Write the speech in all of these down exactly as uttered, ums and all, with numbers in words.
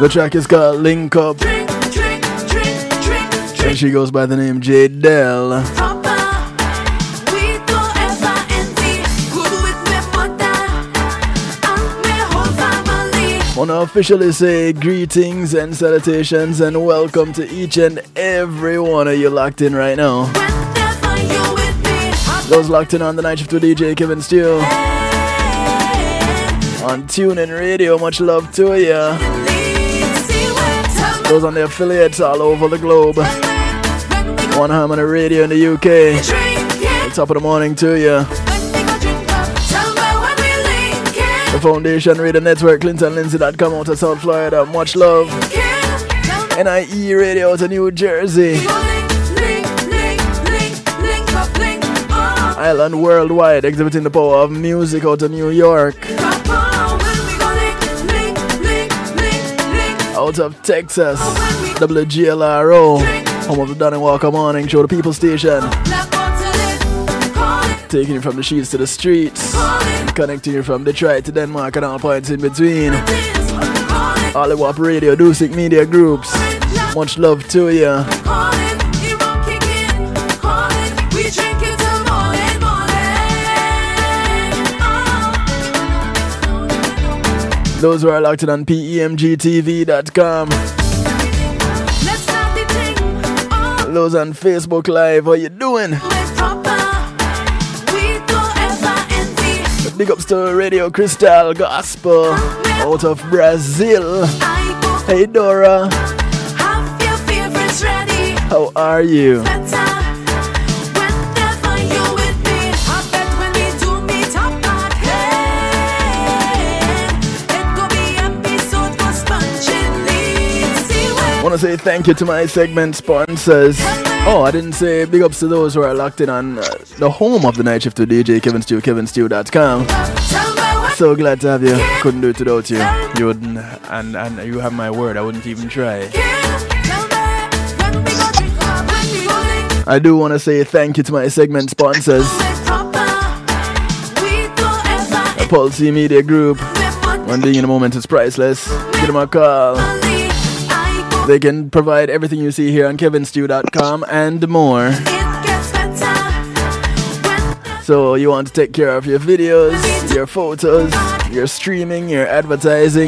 The track is called Link Up. Drink, drink, drink, drink, drink. And she goes by the name Jadelle. I want to officially say greetings and salutations and welcome to each and every one of you locked in right now. Those locked in on the night shift with D J Kevin Steele. On TuneIn Radio, much love to ya. Those on the affiliates all over the globe. One Harmony Radio in the U K. Top of the morning to ya. The Foundation Radio Network, Clinton Lindsay dot com out of South Florida. Much love. N I E Radio out of New Jersey. Island Worldwide, exhibiting the power of music out of New York. Out of Texas, W G L R O, home of the Donnie Walker Morning Show, the People Station. Taking you from the sheets to the streets, connecting you from Detroit to Denmark and all points in between. Hollywood Radio, Dusik Media Groups, much love to ya. Those who are locked in on P E M G T V dot com. Those on Facebook Live, how you doing? Big ups to Radio Crystal Gospel out of Brazil. Hey Dora, how are you? I want to say thank you to my segment sponsors. Oh, I didn't say big ups to those who are locked in on uh, the home of the night shift to D J Kevin Steele, Kevin Steele dot com. So glad to have you. Couldn't do it without you. You wouldn't, and, and you have my word, I wouldn't even try. I do want to say thank you to my segment sponsors. The Pulse Media Group. One thing in a moment is priceless. Give them a call. They can provide everything you see here on Kevin Steele dot com and more. So you want to take care of your videos, your photos, your streaming, your advertising.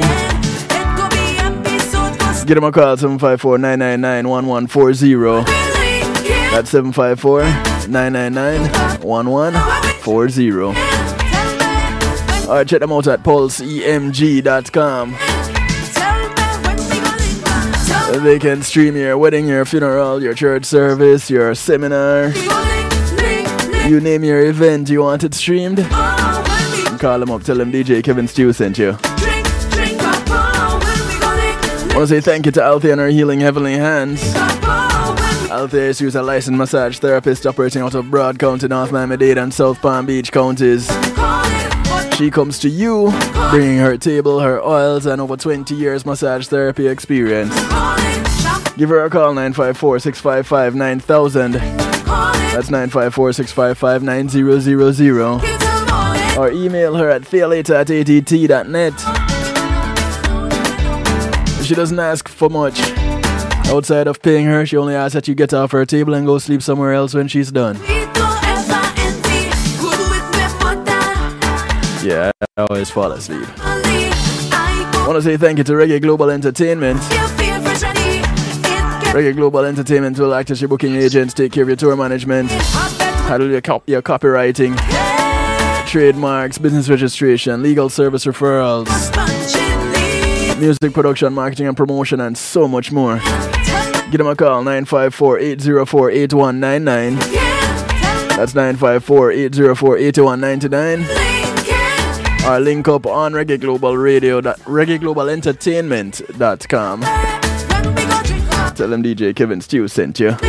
Give them a call, seven five four, nine nine nine, one one four zero. That's seven five four, nine nine nine, one one four zero. Alright, check them out at pulse E M G dot com. They can stream your wedding, your funeral, your church service, your seminar. You name your event you want it streamed. Call them up, tell them D J Kevin Steele sent you. I want to say thank you to Althea and her Healing Heavenly Hands. Althea is a licensed massage therapist operating out of Broad County, North Miami-Dade and South Palm Beach counties. She comes to you, bringing her table, her oils, and over twenty years massage therapy experience. Give her a call, nine five four, six five five, nine thousand. That's nine five four, six five five, nine zero zero zero. Or email her at thealater at A T T dot net. She doesn't ask for much. Outside of paying her, she only asks that you get off her table and go sleep somewhere else when she's done. Yeah, I always fall asleep. I want to say thank you to Reggae Global Entertainment. Reggae Global Entertainment will act as your booking agents, take care of your tour management, handle your, cop- your copywriting, trademarks, business registration, legal service referrals, music production, marketing and promotion, and so much more. Give them a call, nine five four, eight zero four, eight one nine nine. That's nine five four, eight zero four, eight one nine nine. Or link up on Reggae Global Radio, Reggae Global Entertainment dot com. Tell them D J Kevin Steele sent you.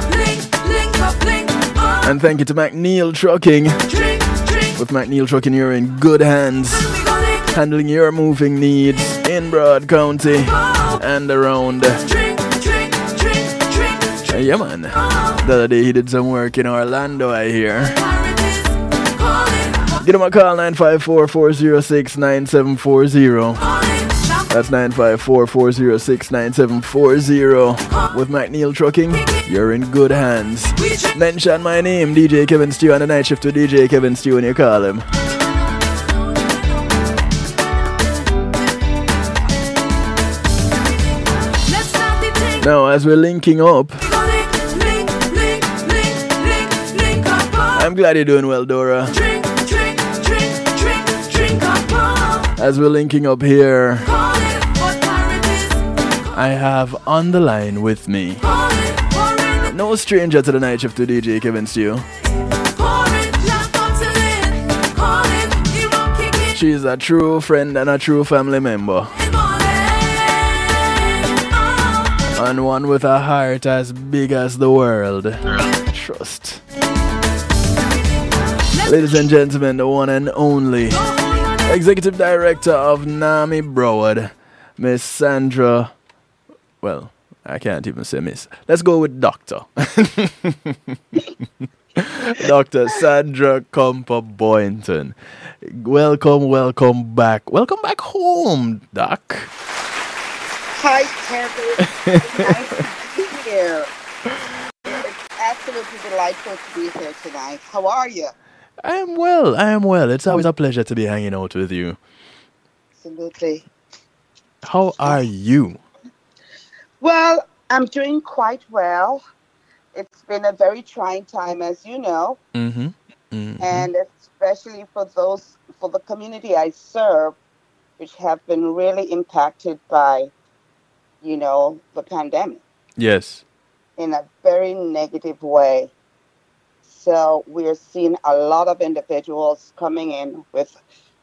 And thank you to McNeil Trucking. With McNeil Trucking, you're in good hands, handling your moving needs in Broad County and around. Uh, yeah, man. The other day he did some work in Orlando, I hear. Give him a call, nine five four, four zero six, nine seven four zero. That's nine five four, four zero six, nine seven four zero. With McNeil Trucking, you're in good hands. Mention my name, D J Kevin Stew, on the night shift to D J Kevin Stew when you call him. Now, as we're linking up, I'm glad you're doing well, Dora. Drink, drink, drink, drink, drink up. As we're linking up here, Call it what pirate is. I have on the line with me Call it foreign. no stranger to the night shift to D J Kevin Stew. Call it black bottle in. Call it hero kicking. She's a true friend and a true family member, and one with a heart as big as the world. Trust. Ladies and gentlemen, the one and only Executive Director of NAMI Broward, Miss Sandra. Well, I can't even say Miss. Let's go with Doctor. Doctor Sandra Comper Boynton. Welcome, welcome back. Welcome back home, Doc. Hi, Kevin. Nice to be here. It's absolutely delightful to be here tonight. How are you? I am well, I am well. It's always a pleasure to be hanging out with you. Absolutely. How are you? Well, I'm doing quite well. It's been a very trying time, as you know, Mm-hmm. mm-hmm. and especially for those, for the community I serve, which have been really impacted by, you know, the pandemic Yes. in a very negative way. So we're seeing a lot of individuals coming in with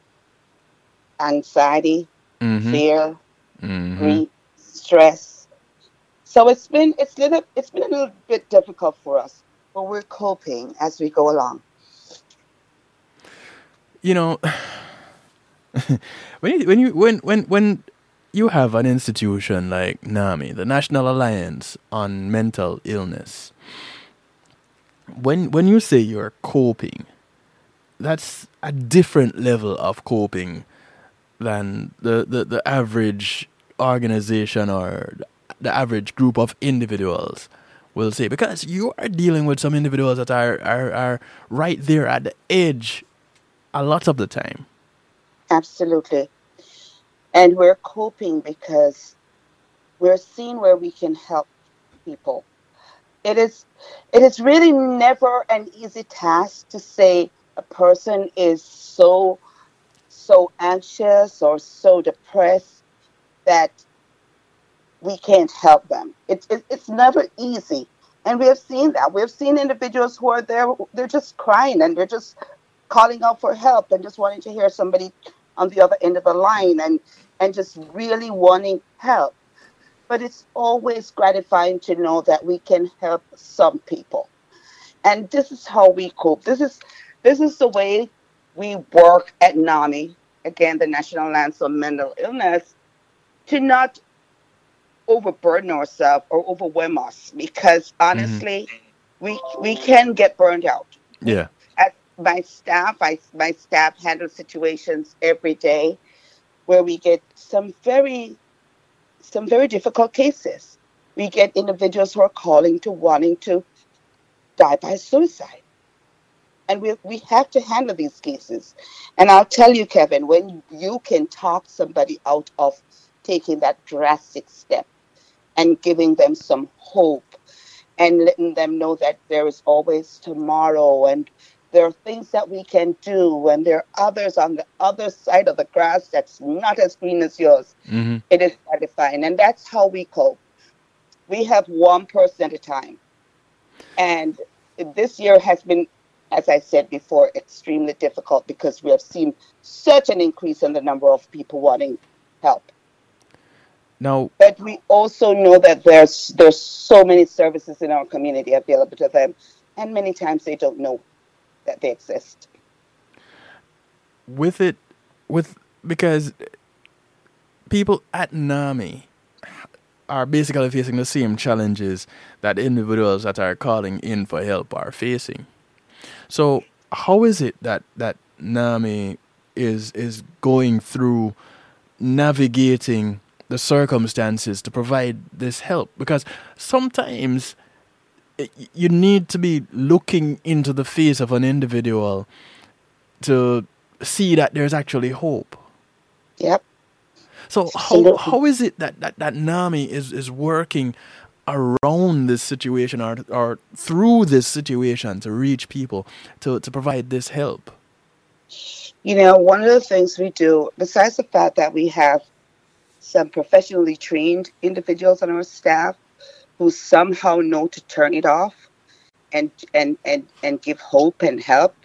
anxiety, Mm-hmm. fear, Mm-hmm. grief, stress. So it's been it's little it's been a little bit difficult for us, but we're coping as we go along. You know, when you, when you when when when you have an institution like NAMI, the National Alliance on Mental Illness, when when you say you're coping, that's a different level of coping than the, the, the average organization or the average group of individuals will say, because you are dealing with some individuals that are, are, are right there at the edge a lot of the time. Absolutely. And we're coping because we're seeing where we can help people. It is it is really never an easy task to say a person is so so anxious or so depressed that we can't help them. It's it, it's never easy, and we have seen that. We have seen individuals who are there. They're just crying and they're just calling out for help and just wanting to hear somebody on the other end of the line and and just really wanting help. But it's always gratifying to know that we can help some people, and this is how we cope. This is this is the way we work at NAMI, again, the National Alliance on Mental Illness, to not overburden ourselves or overwhelm us, because honestly, mm-hmm. we we can get burned out. Yeah. As my staff, I my staff handles situations every day where we get some very some very difficult cases. We get individuals who are calling to wanting to die by suicide. And we we have to handle these cases. And I'll tell you, Kevin, when you can talk somebody out of taking that drastic step and giving them some hope and letting them know that there is always tomorrow and there are things that we can do and there are others on the other side of the grass that's not as green as yours, mm-hmm. It is satisfying. And that's how we cope. We have one person at a time. And this year has been, as I said before, extremely difficult because we have seen such an increase in the number of people wanting help. Now, but we also know that there's there's so many services in our community available to them, and many times they don't know that they exist. With it, with because people at NAMI are basically facing the same challenges that individuals that are calling in for help are facing. So how is it that, that NAMI is is going through navigating the circumstances to provide this help? Because sometimes i- you need to be looking into the face of an individual to see that there's actually hope. Yep. So how Absolutely. how is it that, that, that NAMI is, is working around this situation or or through this situation to reach people to, to provide this help? You know, one of the things we do, besides the fact that we have some professionally trained individuals on our staff who somehow know to turn it off and and and, and give hope and help,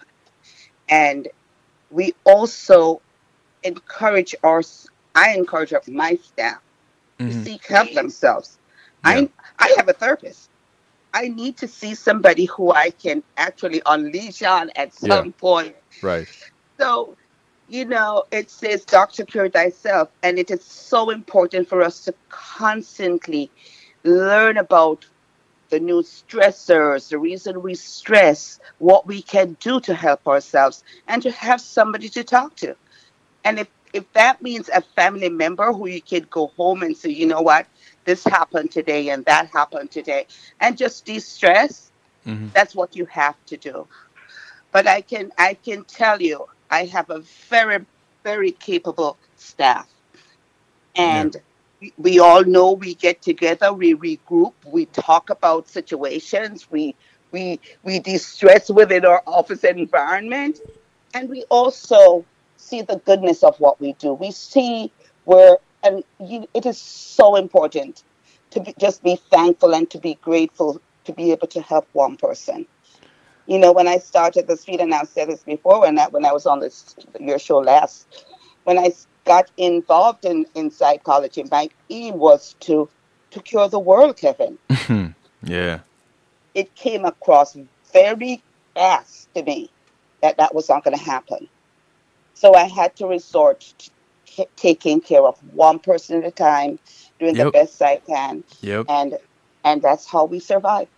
and we also encourage our I encourage my staff to Mhm. seek help themselves. Yeah. I I have a therapist. I need to see somebody who I can actually unleash on at Yeah. some point. Right. So, you know, it says, Doctor Cure Thyself. And it is so important for us to constantly learn about the new stressors, the reason we stress, what we can do to help ourselves, and to have somebody to talk to. And if, if that means a family member who you can go home and say, you know what, this happened today and that happened today, and just de-stress, Mhm. that's what you have to do. But I can I can tell you, I have a very, very capable staff. Yeah. And we, we all know we get together, we regroup, we talk about situations, we we we de-stress within our office environment, and we also see the goodness of what we do. We see where, and you, it is so important to be, just be thankful and to be grateful to be able to help one person. You know, when I started the street, and I've said this before, when I, when I was on this your show last, when I got involved in, in psychology, my aim was to to cure the world, Kevin. Yeah. It came across very fast to me that that was not going to happen. So I had to resort to t- taking care of one person at a time, doing the Yep. best I can, Yep. and and that's how we survive.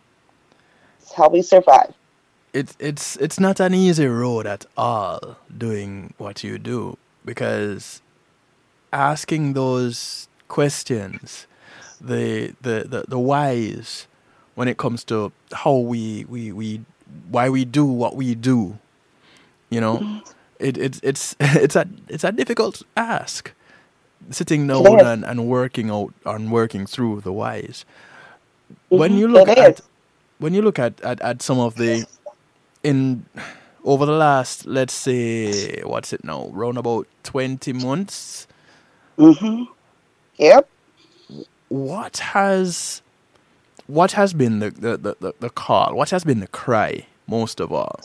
It's how we survive. It's it's it's not an easy road at all doing what you do, because asking those questions, the the, the, the whys when it comes to how we, we, we why we do what we do, you know, it, it it's it's a it's a difficult ask. Sitting It down is. and, and working out and working through the whys. When Mhm. you look It at is. when you look at, at, at some of the in over the last, let's say, what's it now, around about twenty months, Mhm. Yep. what has what has been the, the, the, the, the call, what has been the cry most of all?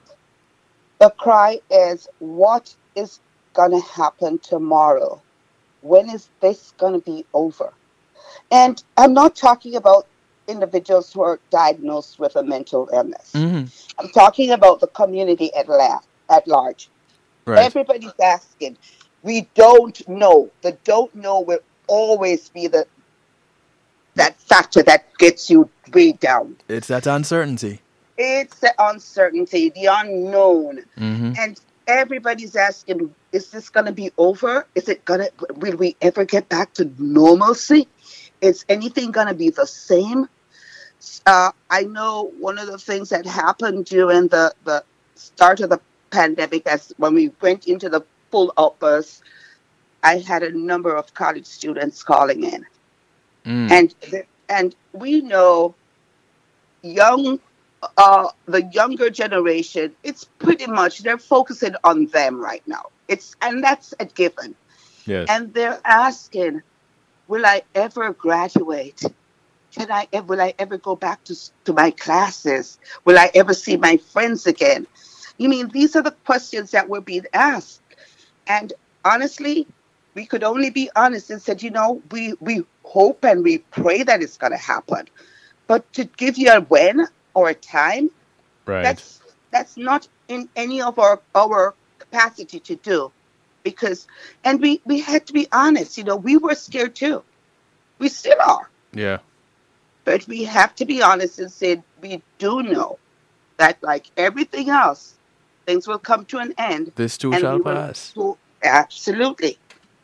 The cry is, what is going to happen tomorrow? When is this going to be over? And I'm not talking about individuals who are diagnosed with a mental illness. Hmm. I'm talking about the community at, la- at large. Right. Everybody's asking. We don't know. The don't know will always be the that factor that gets you way down. It's that uncertainty. It's the uncertainty, the unknown. Hmm. And everybody's asking, is this going to be over? Is it going to, will we ever get back to normalcy? Is anything going to be the same? Uh, I know one of the things that happened during the, the start of the pandemic, as when we went into the full outburst, I had a number of college students calling in. Mm. And the- and we know young, uh, the younger generation, it's pretty much, they're focusing on them right now. It's and that's a given. Yes. And they're asking, will I ever graduate? Can I ev- will I ever go back to s- to my classes? Will I ever see my friends again? You mean these are the questions that were being asked. And honestly, we could only be honest and said, you know, we, we hope and we pray that it's going to happen. But to give you a when or a time, Right. that's that's not in any of our, our capacity to do. Because, and we, we had to be honest, you know, we were scared too. We still are. Yeah. But we have to be honest and say we do know that, like everything else, things will come to an end. This too and shall we will pass. go- absolutely.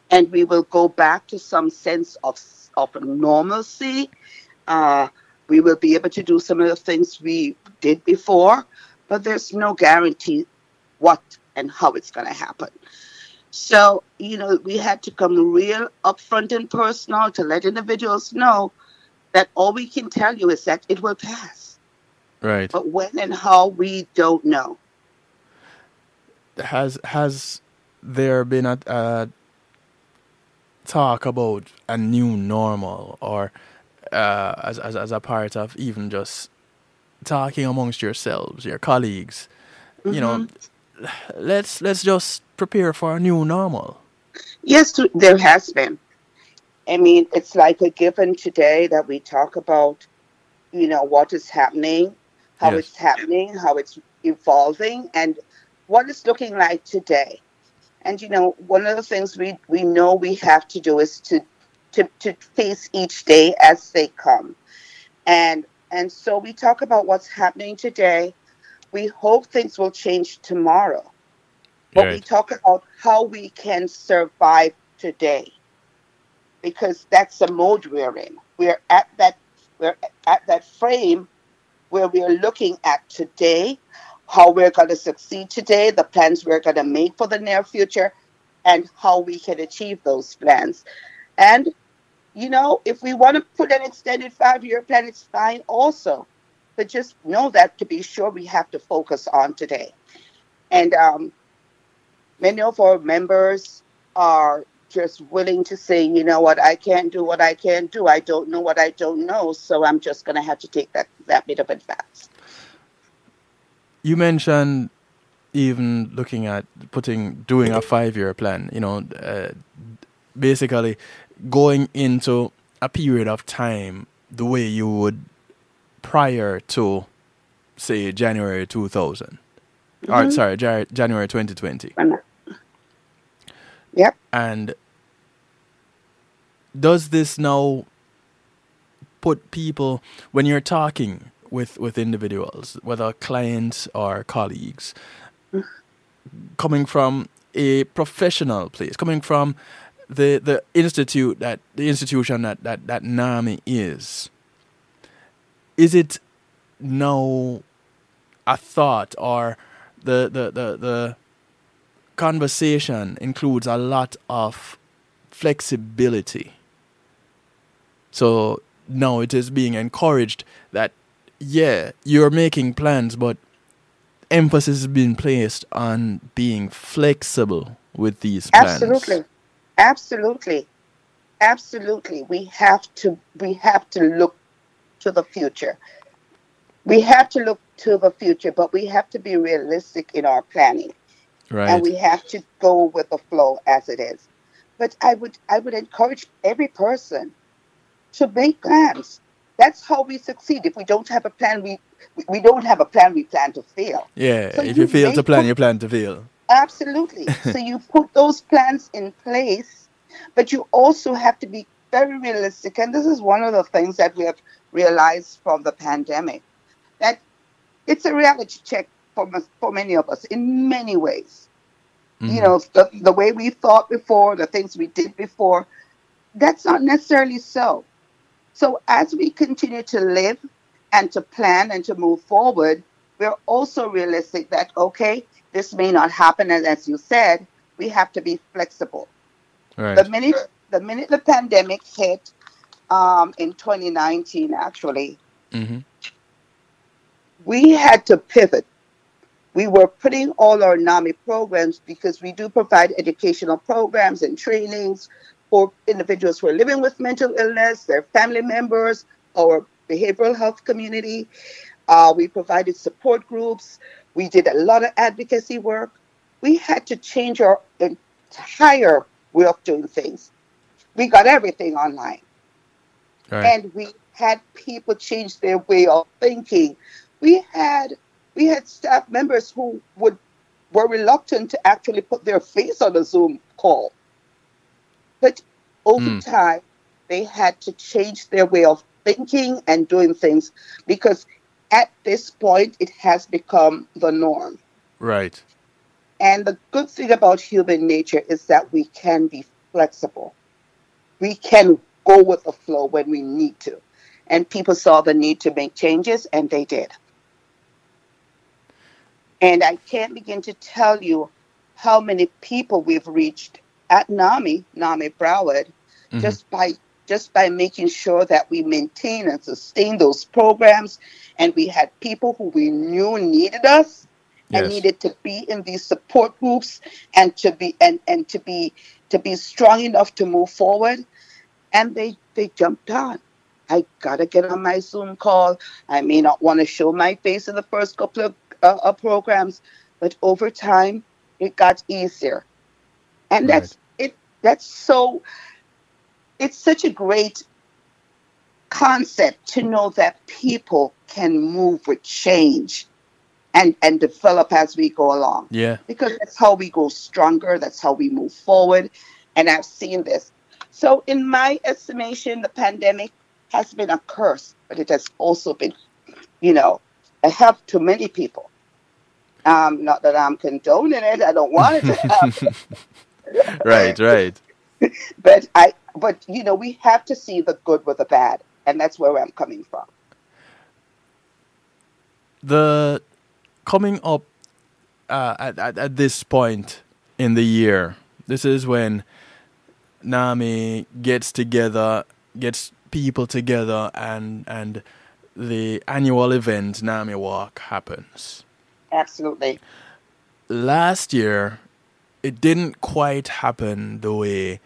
and we will go back to some sense of of normalcy. Uh, we will be able to do some of the things we did before, but there's no guarantee what and how it's going to happen. So, you know, we had to come real upfront and personal to let individuals know that all we can tell you is that it will pass. Right. But when and how, we don't know. Has has there been a, a talk about a new normal, or uh, as, as as a part of even just talking amongst yourselves, your colleagues, mm-hmm. you know, let's let's just prepare for a new normal? Yes, to, there has been. I mean, it's like a given today that we talk about, you know, what is happening, how Yes. it's happening, how it's evolving, and what it's looking like today. And, you know, one of the things we, we know we have to do is to, to, to face each day as they come. And, and so we talk about what's happening today. We hope things will change tomorrow. But Right. we talk about how we can survive today, because that's the mode we're in. We're at that we're at that frame where we are looking at today, how we're going to succeed today, the plans we're going to make for the near future, and how we can achieve those plans. And, you know, if we want to put an extended five-year plan, it's fine also. But just know that to be sure we have to focus on today. And um, many of our members are just willing to say, you know what, I can't do what I can't do. I don't know what I don't know. So I'm just going to have to take that, that bit of advice. You mentioned even looking at putting, doing a five-year plan, you know, uh, basically going into a period of time the way you would prior to, say, January two thousand. Mm-hmm. Or, sorry, Jan- January twenty twenty. Yep. And does this now put people, when you're talking with, with individuals, whether clients or colleagues, coming from a professional place, coming from the the institute that the institution that, that, that NAMI is, is it now a thought, or the the, the, the conversation includes a lot of flexibility? So now it is being encouraged that, yeah, you're making plans, but emphasis is being placed on being flexible with these plans. Absolutely. Absolutely. Absolutely. We have to we have to look to the future. We have to look to the future, but we have to be realistic in our planning. Right. And we have to go with the flow as it is. But I would I would encourage every person to make plans. That's how we succeed. If we don't have a plan, we we don't have a plan, we plan to fail. Yeah, So if you fail to make plan, put- you plan to fail. Absolutely. So you put those plans in place, but you also have to be very realistic. And this is one of the things that we have realized from the pandemic, that it's a reality check for, us- for many of us in many ways. Mhm. You know, the, the way we thought before, the things we did before, that's not necessarily so. So as we continue to live and to plan and to move forward, we're also realistic that, okay, this may not happen. And as you said, we have to be flexible. Right. The minute the minute the pandemic hit um, in twenty nineteen, actually, Mm-hmm. we had to pivot. We were putting all our NAMI programs, because we do provide educational programs and trainings for individuals who are living with mental illness, their family members, our behavioral health community. Uh, we provided support groups. We did a lot of advocacy work. We had to change our entire way of doing things. We got everything online. Right. And we had people change their way of thinking. We had we had staff members who would were reluctant to actually put their face on a Zoom call. But over Mm. time, they had to change their way of thinking and doing things, because at this point, it has become the norm. Right. And the good thing about human nature is that we can be flexible. We can go with the flow when we need to. And people saw the need to make changes, and they did. And I can't begin to tell you how many people we've reached at NAMI, NAMI Broward, Mm-hmm. just by just by making sure that we maintain and sustain those programs. And we had people who we knew needed us and Yes. needed to be in these support groups and to be and, and to be to be strong enough to move forward. And they they jumped on. I gotta get on my Zoom call. I may not want to show my face in the first couple of uh, uh, programs, but over time it got easier. And Right. that's it. That's so. It's such a great concept to know that people can move with change and and develop as we go along, Yeah. because that's how we go stronger. That's how we move forward. And I've seen this. So, in my estimation, the pandemic has been a curse, but it has also been, you know, a help to many people. Um, not that I'm condoning it. I don't want it to happen. Right. Right. But I, but you know, we have to see the good with the bad, and that's where I'm coming from. The coming up uh, at, at at this point in the year, this is when NAMI gets together, gets people together, and and the annual event NAMI Walk happens. Absolutely. Last year, it didn't quite happen the way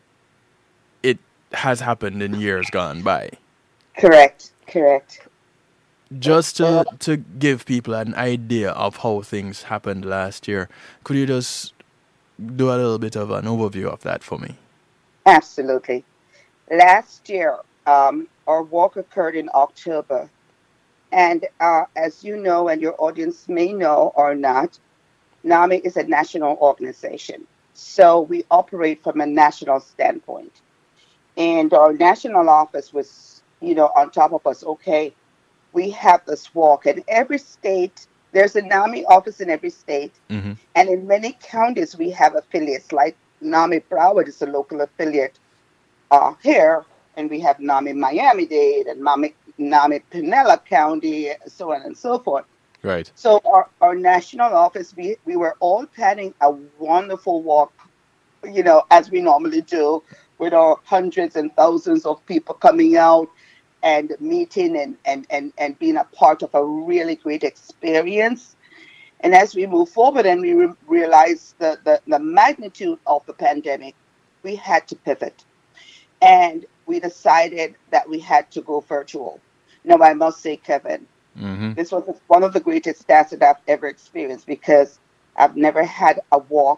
it has happened in years gone by. Correct. Correct. Just to to give people an idea of how things happened last year, could you just do a little bit of an overview of that for me? Absolutely. Last year, um, our walk occurred in October. And uh, as you know, and your audience may know or not, NAMI is a national organization. So we operate from a national standpoint. And our national office was, you know, on top of us. Okay, we have this walk. And every state, there's a NAMI office in every state. Mm-hmm. And in many counties, we have affiliates, like NAMI Broward is a local affiliate uh, here, and we have NAMI Miami-Dade and NAMI, NAMI Pinella County, so on and so forth. Right. So our, our national office, we, we were all planning a wonderful walk, you know, as we normally do, with our hundreds and thousands of people coming out and meeting and, and, and, and being a part of a really great experience. And as we move forward and we re- realize the, the, the magnitude of the pandemic, we had to pivot. And we decided that we had to go virtual. Now, I must say, Kevin, Mm-hmm. this was one of the greatest stats that I've ever experienced, because I've never had a walk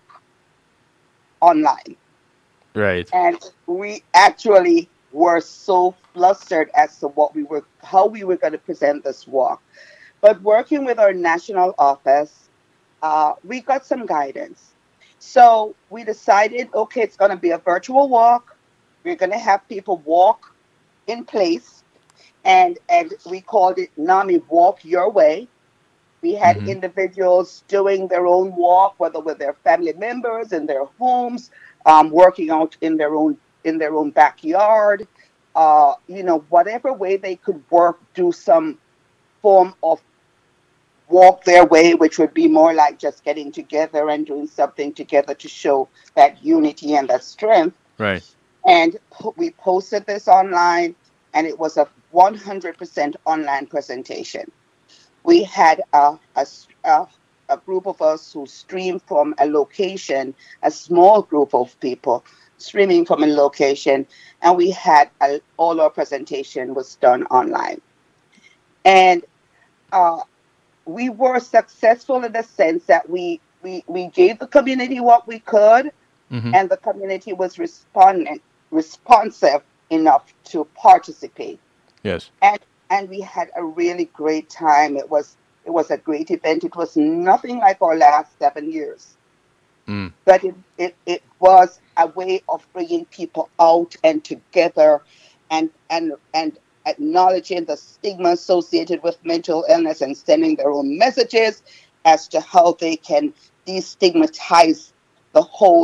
online. Right. And we actually were so flustered as to what we were, how we were going to present this walk. But working with our national office, uh, we got some guidance. So we decided, okay, it's going to be a virtual walk. We're going to have people walk in place, and and we called it NAMI Walk Your Way. We had Mhm. individuals doing their own walk, whether with their family members in their homes, um, working out in their own in their own backyard. Uh, you know, whatever way they could work, do some form of walk their way, which would be more like just getting together and doing something together to show that unity and that strength. Right. And po- we posted this online, and it was a one hundred percent online presentation. We had a, a s- a- a group of us who streamed from a location, a small group of people streaming from a location, and we had a, all our presentation was done online. And uh, we were successful in the sense that we, we, we gave the community what we could, Mm-hmm. and the community was responding, responsive enough to participate. Yes. And and we had a really great time. It was it was a great event. It was nothing like our last seven years, Mm. but it, it, it was a way of bringing people out and together, and and and acknowledging the stigma associated with mental illness and sending their own messages as to how they can destigmatize the whole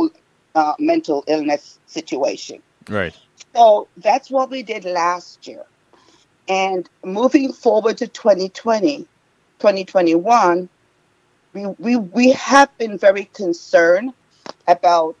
uh, mental illness situation. Right. So that's what we did last year. And moving forward to twenty twenty, twenty twenty-one, we, we, we have been very concerned about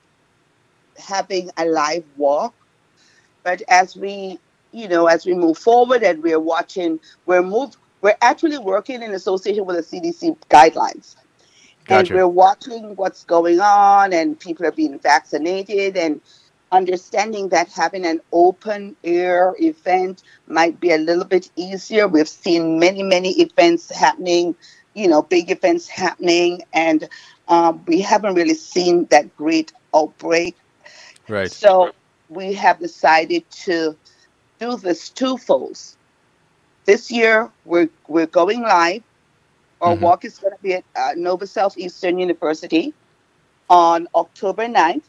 having a live walk. But as we, you know, as we move forward and we're watching, we're move, we're actually working in association with the C D C guidelines. And Gotcha. we're watching what's going on, and people are being vaccinated, and understanding that having an open air event might be a little bit easier. We've seen many, many events happening, you know, big events happening, and um, we haven't really seen that great outbreak. Right. So we have decided to do this twofold. This year, we're we're going live. Our Mm-hmm. walk is going to be at uh, Nova Southeastern University on October ninth.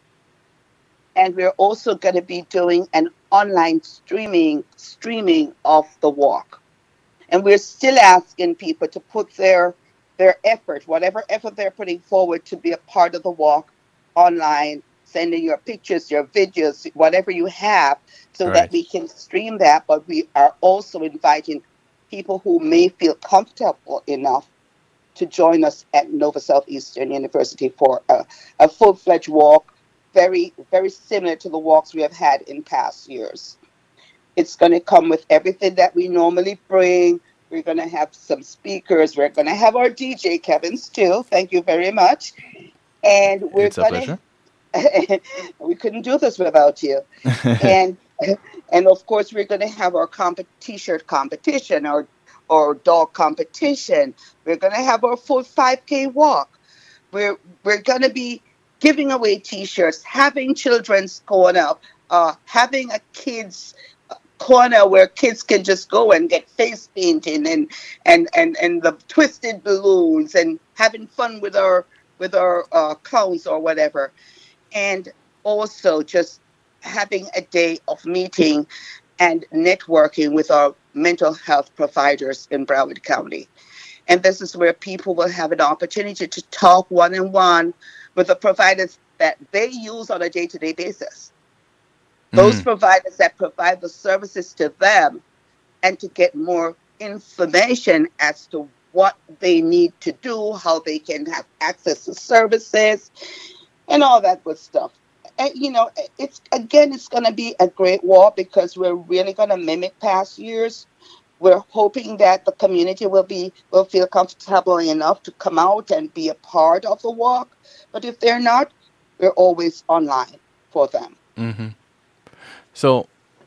And we're also going to be doing an online streaming streaming of the walk. And we're still asking people to put their their effort, whatever effort they're putting forward, to be a part of the walk online, sending your pictures, your videos, whatever you have, so that Right. we can stream that. But we are also inviting people who may feel comfortable enough to join us at Nova Southeastern University for a, a full-fledged walk, very, very similar to the walks we have had in past years. It's going to come with everything that we normally bring. We're going to have some speakers. We're going to have our D J, Kevin Still. Thank you very much. And we're It's a going pleasure. to, we couldn't do this without you. And and of course, we're going to have our comp- t-shirt competition, or or dog competition. We're going to have our full five K walk. We're we're going to be giving away T-shirts, having children's corner, uh, having a kids corner where kids can just go and get face painting and and and and the twisted balloons, and having fun with our with our uh, clowns or whatever, and also just having a day of meeting and networking with our mental health providers in Broward County. And this is where people will have an opportunity to talk one-on-one with the providers that they use on a day-to-day basis. Those Mm-hmm. providers that provide the services to them, and to get more information as to what they need to do, how they can have access to services, and all that good stuff. And, you know, it's again, it's going to be a great walk because we're really going to mimic past years. We're hoping that the community will be will feel comfortable enough to come out and be a part of the walk. But if they're not, we're always online for them. Mm-hmm. So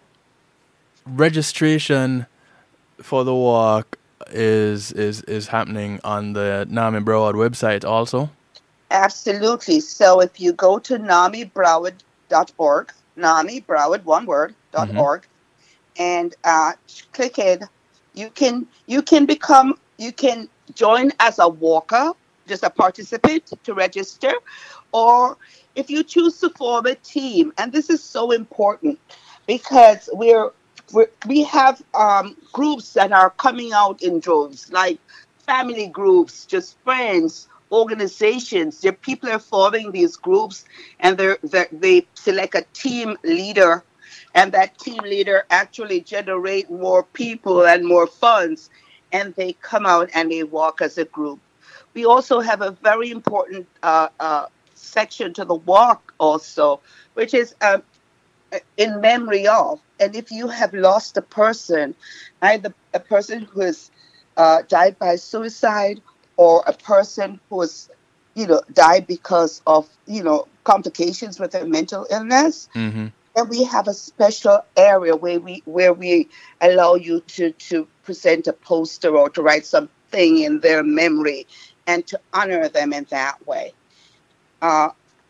registration for the walk is is is happening on the NAMI Broward website also. Absolutely. So if you go to nami broward dot org, NAMI Broward, one word, dot Mm-hmm. org, and uh, click it, you can you can become you can join as a walker, just a participant to register, or if you choose to form a team. And this is so important because we're, we're we have um, groups that are coming out in droves, like family groups, just friends, organizations. There people are forming these groups, and they're, they're they select a team leader, and that team leader actually generate more people and more funds, and they come out and they walk as a group. We also have a very important uh, uh, section to the walk also, which is um, in memory of. And if you have lost a person, either a person who has uh, died by suicide, or a person who has, you know, died because of, you know, complications with their mental illness, Mm-hmm. and we have a special area where we where we allow you to to present a poster or to write something in their memory, and to honor them in that way. Uh,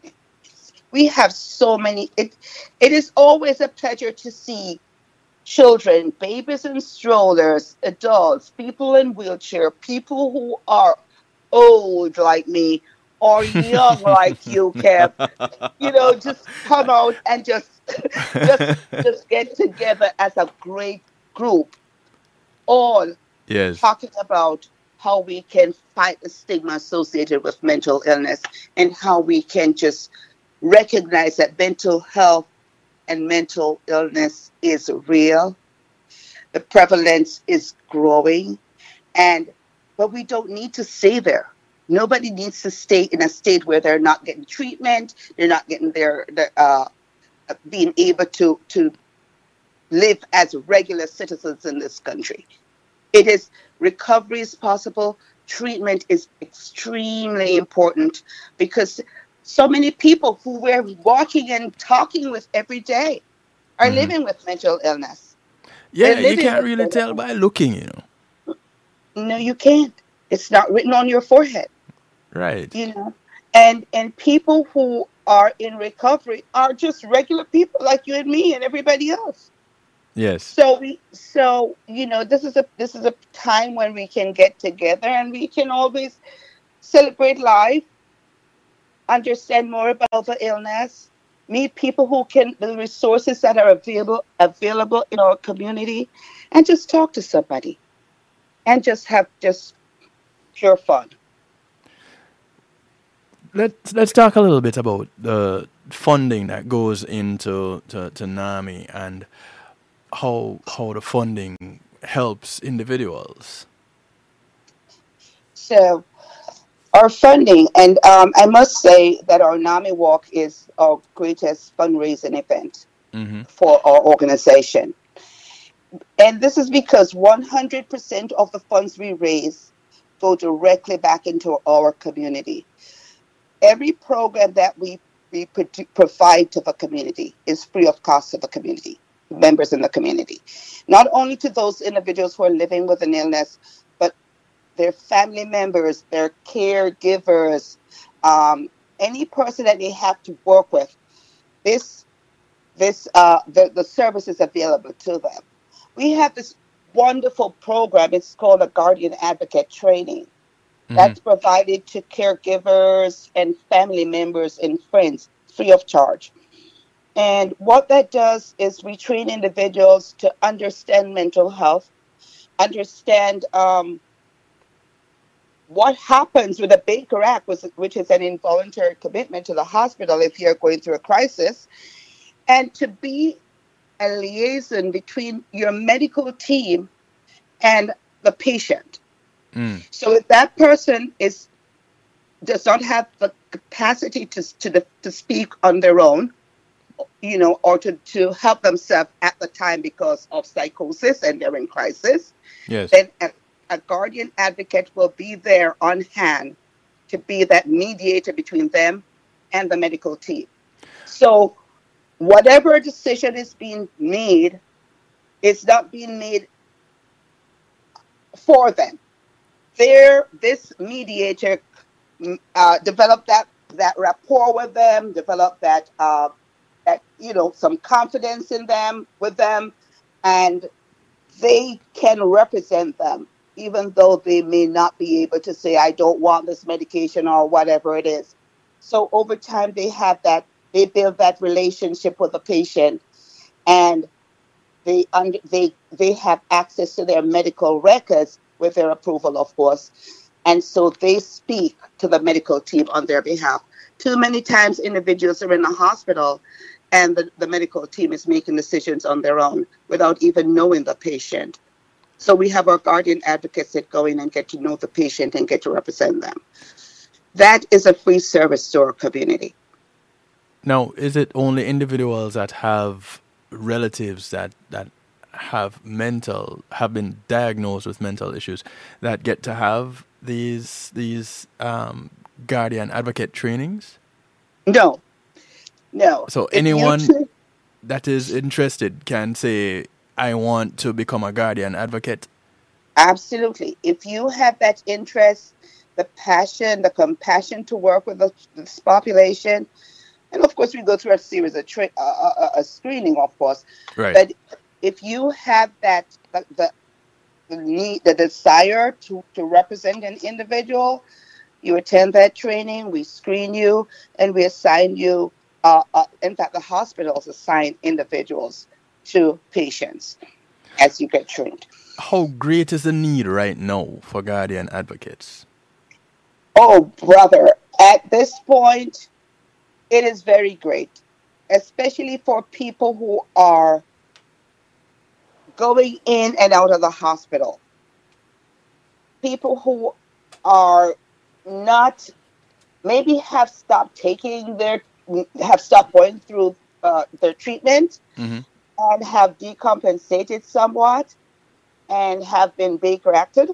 we have so many. It it is always a pleasure to see children, babies in strollers, adults, people in wheelchair, people who are old like me or young like you, Kev. You know, just come out and just just just get together as a great group, all Yes. talking about how we can fight the stigma associated with mental illness, and how we can just recognize that mental health and mental illness is real. The prevalence is growing, and but we don't need to stay there. Nobody needs to stay in a state where they're not getting treatment, they're not getting their, their uh, being able to to live as regular citizens in this country. It is recovery is possible. Treatment is extremely important because so many people who we're walking and talking with every day are Mhm. living with mental illness. Yeah, They're you living can't with really mental tell by looking, you know. No, you can't. It's not written on your forehead, Right. you know. And and people who are in recovery are just regular people like you and me and everybody else. Yes. So we so you know this is a this is a time when we can get together and we can always celebrate life, understand more about the illness, meet people who can the resources that are available available in our community, and just talk to somebody and just have just pure fun. Let's let's talk a little bit about the funding that goes into to, to NAMI and how how the funding helps individuals. So our funding, and um, I must say that our NAMI Walk is our greatest fundraising event Mm-hmm. for our organization. And this is because one hundred percent of the funds we raise go directly back into our community. Every program that we, we pro- provide to the community is free of cost to the community, members in the community. Not only to those individuals who are living with an illness, but their family members, their caregivers, um, any person that they have to work with. This, this, uh, the, the service is available to them. We have this wonderful program. It's called a Guardian Advocate Training. Mm-hmm. That's provided to caregivers and family members and friends free of charge. And what that does is we train individuals to understand mental health, understand um, what happens with a Baker Act, which which is an involuntary commitment to the hospital if you're going through a crisis, and to be a liaison between your medical team and the patient. Mm. So if that person is does not have the capacity to to, to speak on their own, you know, or to, to help themselves at the time because of psychosis and they're in crisis, Yes. then a, a guardian advocate will be there on hand to be that mediator between them and the medical team. So whatever decision is being made, it's not being made for them. There, this mediator mm, uh, develop that that rapport with them, develop that uh, that you know some confidence in them with them, and they can represent them, even though they may not be able to say, "I don't want this medication" or whatever it is. So over time, they have that they build that relationship with the patient, and they under, they they have access to their medical records with their approval, of course, and so they speak to the medical team on their behalf. Too many times, individuals are in the hospital, and the, the medical team is making decisions on their own without even knowing the patient. So we have our guardian advocates that go in and get to know the patient and get to represent them. That is a free service to our community. Now, is it only individuals that have relatives that, that have mental have been diagnosed with mental issues that get to have these these um, guardian advocate trainings? No, no. So If you anyone choose- that is interested can say, "I want to become a guardian advocate." Absolutely. If you have that interest, the passion, the compassion to work with the, this population, and of course we go through a series of tra- uh, uh, a screening, of course. Right. But if you have that the, the, the need, the desire to, to represent an individual, you attend that training. We screen you and we assign you. Uh, uh, in fact, the hospitals assign individuals to patients as you get trained. How great is the need right now for guardian advocates? Oh, brother, at this point, It is very great, especially for people who are going in and out of the hospital, people who are not, maybe have stopped taking their, have stopped going through uh, their treatment Mm-hmm. and have decompensated somewhat and have been bankrupted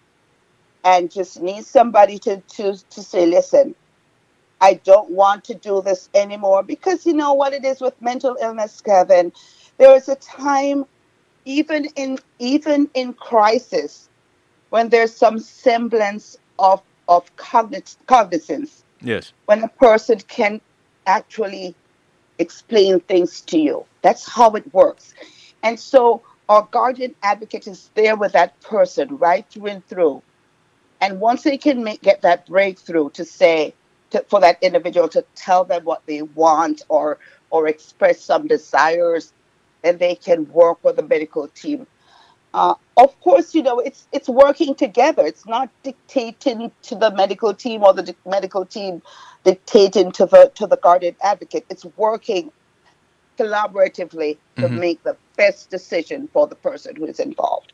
and just need somebody to, to, to say, listen, I don't want to do this anymore. Because you know what it is with mental illness, Kevin. There is a time, even in even in crisis, when there's some semblance of of cognit- cognizance, Yes. when a person can actually explain things to you. That's how it works. And so our guardian advocate is there with that person right through and through. And once they can make, get that breakthrough to say, to, for that individual to tell them what they want, or or express some desires, then they can work with the medical team. Uh, of course, you know, it's it's working together. It's not dictating to the medical team, or the di- medical team dictating to the to the guardian advocate. It's working collaboratively to Mm-hmm. make the best decision for the person who is involved.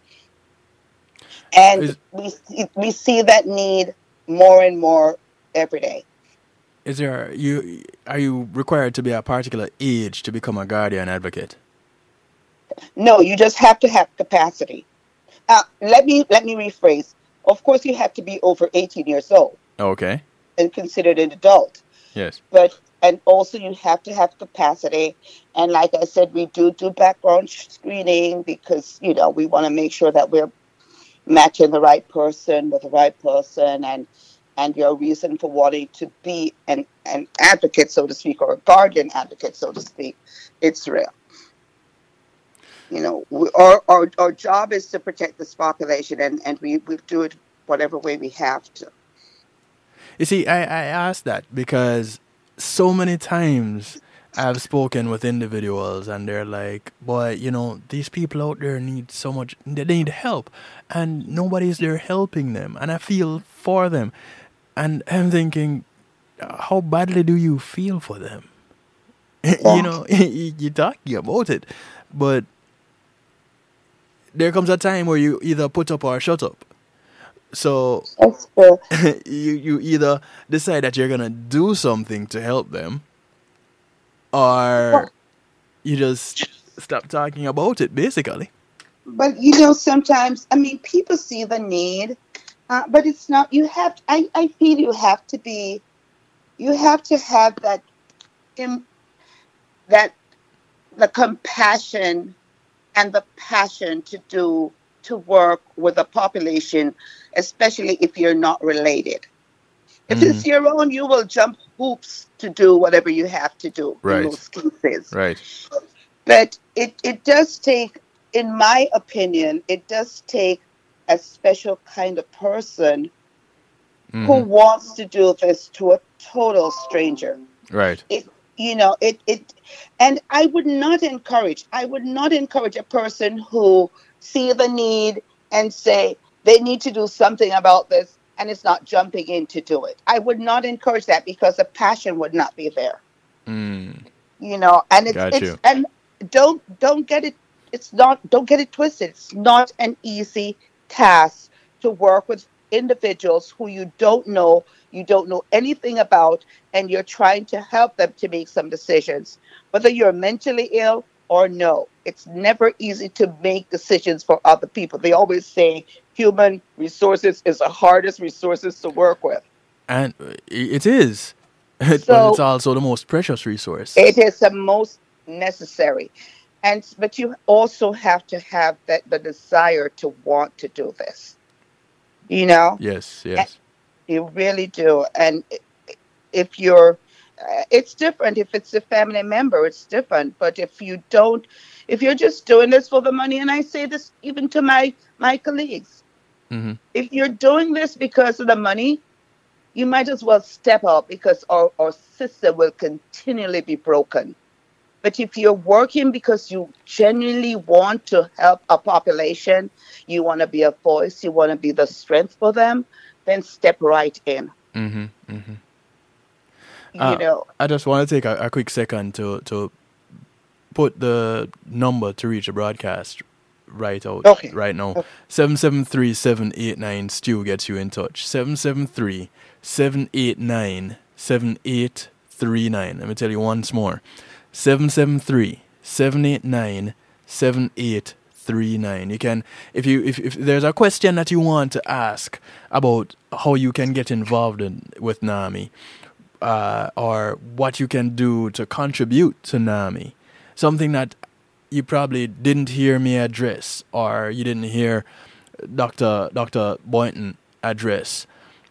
And Is we see, we see that need more and more every day. is there you are you required to be a particular age to become a guardian advocate? No, you just have to have capacity. Uh, let me let me rephrase. Of course, you have to be over eighteen years old Okay. and considered an adult. Yes. But and also you have to have capacity. And like I said, we do do background screening because you know we want to make sure that we're matching the right person with the right person, and and your reason for wanting to be an an advocate, so to speak, or a guardian advocate, so to speak, it's real. You know, we, our, our our job is to protect this population, and and we we do it whatever way we have to. You see, I, I asked that because so many times I've spoken with individuals and they're like, boy, you know, these people out there need so much, they need help and nobody's there helping them. And I feel for them. And I'm thinking, how badly do you feel for them? You Yeah, know, you're talking about it. But there comes a time where you either put up or shut up. So that's true. you you either decide that you're gonna do something to help them, or you just stop talking about it. Basically, But you know, sometimes I mean, people see the need, uh, but it's not. You have. I I feel you have to be. You have to have that. In that the compassion and the passion to do to work with a population, especially if you're not related. If hmm it's your own, you will jump hoops to do whatever you have to do in right, most cases. right, But it, it does take, in my opinion, it does take a special kind of person who hmm wants to do this to a total stranger. right, It, you know, it, it, and I would not encourage, I would not encourage a person who see the need and say they need to do something about this and is not jumping in to do it. I would not encourage that because the passion would not be there. mm, You know, and it's got it's you. and don't don't get it, it's not, don't get it twisted. It's not an easy task to work with individuals who you don't know, you don't know anything about, and you're trying to help them to make some decisions, whether you're mentally ill or no. It's never easy to make decisions for other people. They always say human resources is the hardest resources to work with. And uh, it is, but it's So also the most precious resource. it is the most necessary. And but you also have to have that the desire to want to do this. You know, Yes, And yes. you really do. And i- if you're, uh, it's different. If it's a family member, it's different. But if you don't, if you're just doing this for the money, and I say this even to my my colleagues, hmm if you're doing this because of the money, you might as well step out because our, our system will continually be broken. But if you're working because you genuinely want to help a population, you want to be a voice, you want to be the strength for them, then step right in. hmm hmm you Uh, know. I just want to take a, a quick second to to put the number to reach a broadcast right out Okay. right now. Okay. seven seven three, seven eight nine Stu gets you in touch. seven seven three, seven eight nine, seven eight three nine. Let me tell you once more. seven seven three, seven eight nine, seven eight three nine. You can, if you if, if there's a question that you want to ask about how you can get involved in, with NAMI, uh, or what you can do to contribute to NAMI, something that you probably didn't hear me address, or you didn't hear Doctor Doctor Boynton address,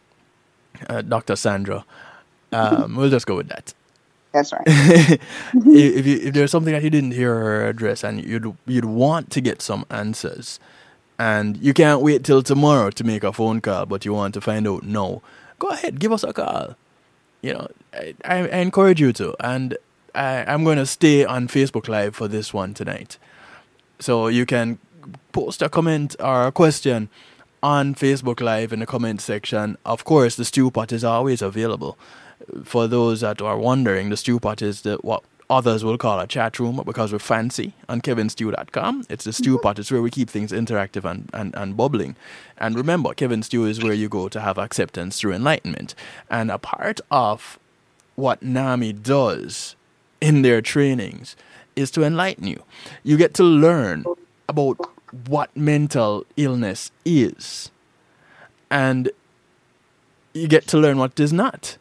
uh, Doctor Sandra. Um, we'll just go with that. That's right. if, if, you, if there's something that you didn't hear her address and you'd you'd want to get some answers, and you can't wait till tomorrow to make a phone call, but you want to find out now, go ahead, give us a call. You know, I, I, I encourage you to, and I, I'm going to stay on Facebook Live for this one tonight. So you can post a comment or a question on Facebook Live in the comment section. Of course, the stew pot is always available. For those that are wondering, the stew pot is the, what others will call a chat room because we're fancy on kevin stew dot com. It's the stew pot. It's where we keep things interactive and, and, and bubbling. And remember, Kevin Stew is where you go to have acceptance through enlightenment. And a part of what NAMI does in their trainings is to enlighten you. You get to learn about what mental illness is. And you get to learn what it is not.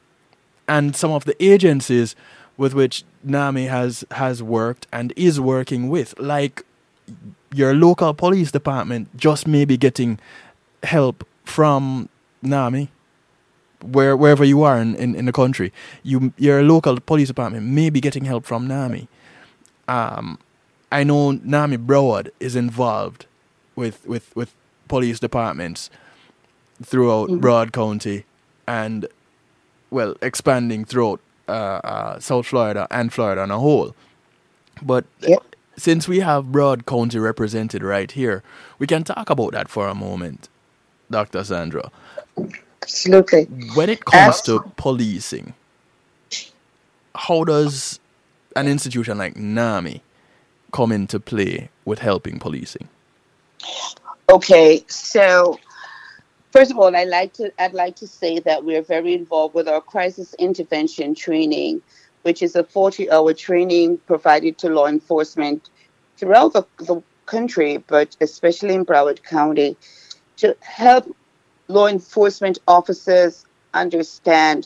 And some of the agencies with which NAMI has, has worked and is working with, like your local police department just may be getting help from NAMI, where, wherever you are in, in, in the country. You, your local police department may be getting help from NAMI. Um, I know NAMI Broward is involved with, with, with police departments throughout mm-hmm. Broward County and, well, expanding throughout uh, uh, South Florida and Florida on a whole. But Yep. since we have Broward County represented right here, we can talk about that for a moment, Doctor Sandra. Absolutely. When it comes Abs- to policing, how does an institution like NAMI come into play with helping policing? Okay, so first of all, I like to I'd like to say that we're very involved with our crisis intervention training, which is a forty-hour training provided to law enforcement throughout the, the country, but especially in Broward County, to help law enforcement officers understand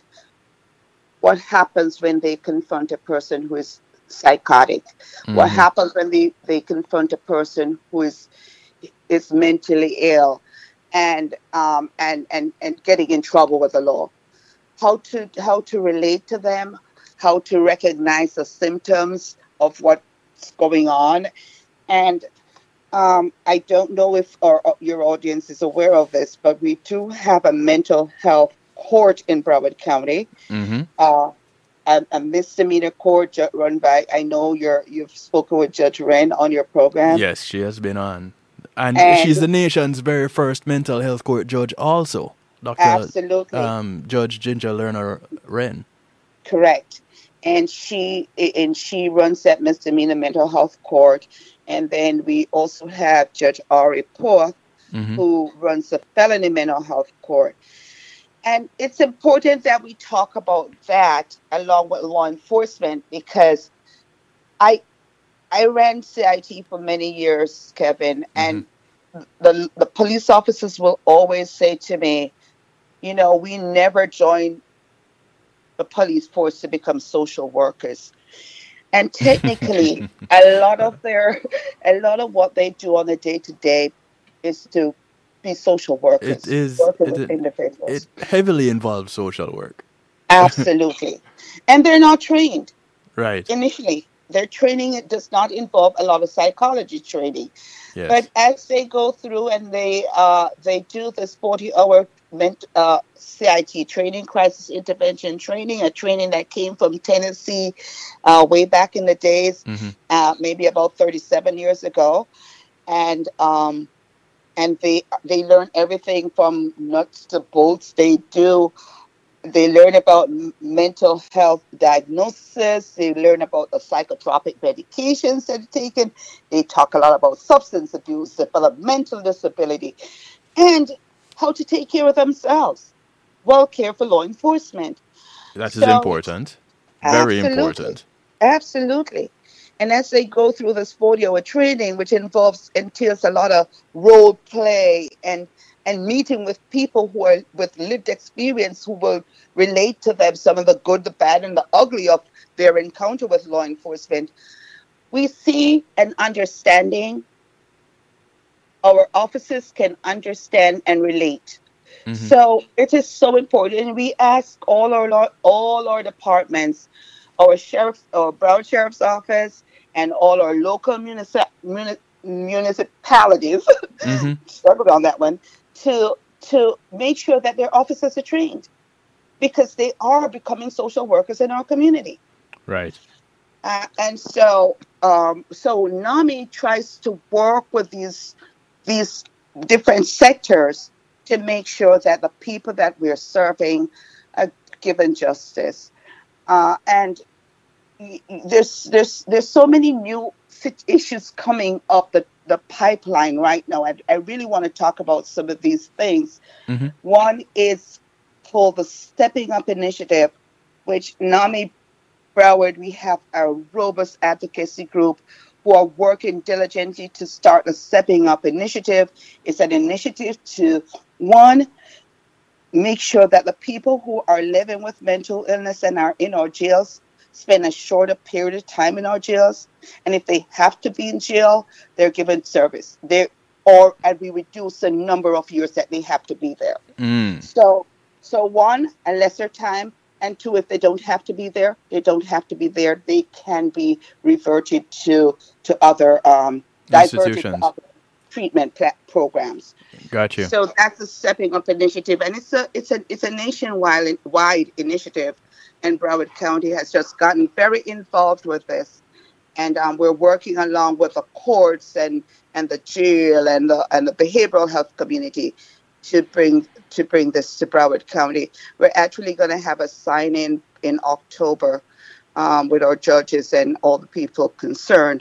what happens when they confront a person who is psychotic, mm-hmm. what happens when they, they confront a person who is is mentally ill, and um and, and and getting in trouble with the law. How to how to relate to them, how to recognize the symptoms of what's going on. And um, I don't know if our, your audience is aware of this, but we do have a mental health court in Broward County, mm-hmm. uh, a, a misdemeanor court ju- run by, I know you're, you've spoken with Judge Wren on your program. Yes, she has been on. And, And- she's the nation's very first mental health court judge also, Doctor Absolutely. Um, Judge Ginger Lerner Wren. Correct. And she and she runs that misdemeanor mental health court. And then we also have Judge Ari Porth, Mm-hmm. who runs the felony mental health court. And it's important that we talk about that along with law enforcement, because I I ran C I T for many years, Kevin, and the the police officers will always say to me, you know, we never joined the police force to become social workers. And technically, a lot of their, a lot of what they do on a day to day is to be social workers. It is. working It, with it, individuals. it heavily involves social work. Absolutely. And they're not trained Right. initially. Their training it does not involve a lot of psychology training. Yes. But as they go through and they uh, they do this forty-hour ment- uh, C I T training, crisis intervention training, a training that came from Tennessee uh, way back in the days, mm-hmm. uh, maybe about thirty-seven years ago, and um, and they they learn everything from nuts to bolts. They do They learn about m- mental health diagnosis. They learn about the psychotropic medications that are taken. They talk a lot about substance abuse, developmental disability, and how to take care of themselves. Well, care for law enforcement. That is So, important. Very absolutely, important. absolutely. And as they go through this forty-hour training, which involves entails a lot of role play and and meeting with people who are with lived experience who will relate to them some of the good, the bad, and the ugly of their encounter with law enforcement, we see an understanding. Our officers can understand and relate. Hmm. So it is so important. And we ask all our law, all our departments, our sheriff, our Broward Sheriff's Office, and all our local munici- muni- municipalities, Hmm. struggled on that one, to to make sure that their officers are trained because they are becoming social workers in our community. Right. Uh, and so, um, so NAMI tries to work with these these different sectors to make sure that the people that we're serving are given justice. Uh, and y- y- there's there's there's so many new sit- issues coming up the the pipeline right now. I, I really want to talk about some of these things. Hmm. One is called the Stepping Up Initiative, which NAMI Broward, we have a robust advocacy group who are working diligently to start a Stepping Up initiative. It's an initiative to, one, make sure that the people who are living with mental illness and are in our jails spend a shorter period of time in our jails. And if they have to be in jail, they're given service. They or and we reduce the number of years that they have to be there. Mm. So, so one, a lesser time, and two, if they don't have to be there, they don't have to be there. They can be reverted to to other um, diverted to Institutions. other treatment pla- programs. Got you. So that's the Stepping Up initiative, and it's a it's a it's a nationwide wide initiative, and Broward County has just gotten very involved with this, and um, we're working along with the courts and and the jail and the and the behavioral health community to bring to bring this to Broward County. We're actually going to have a sign in in October um, with our judges and all the people concerned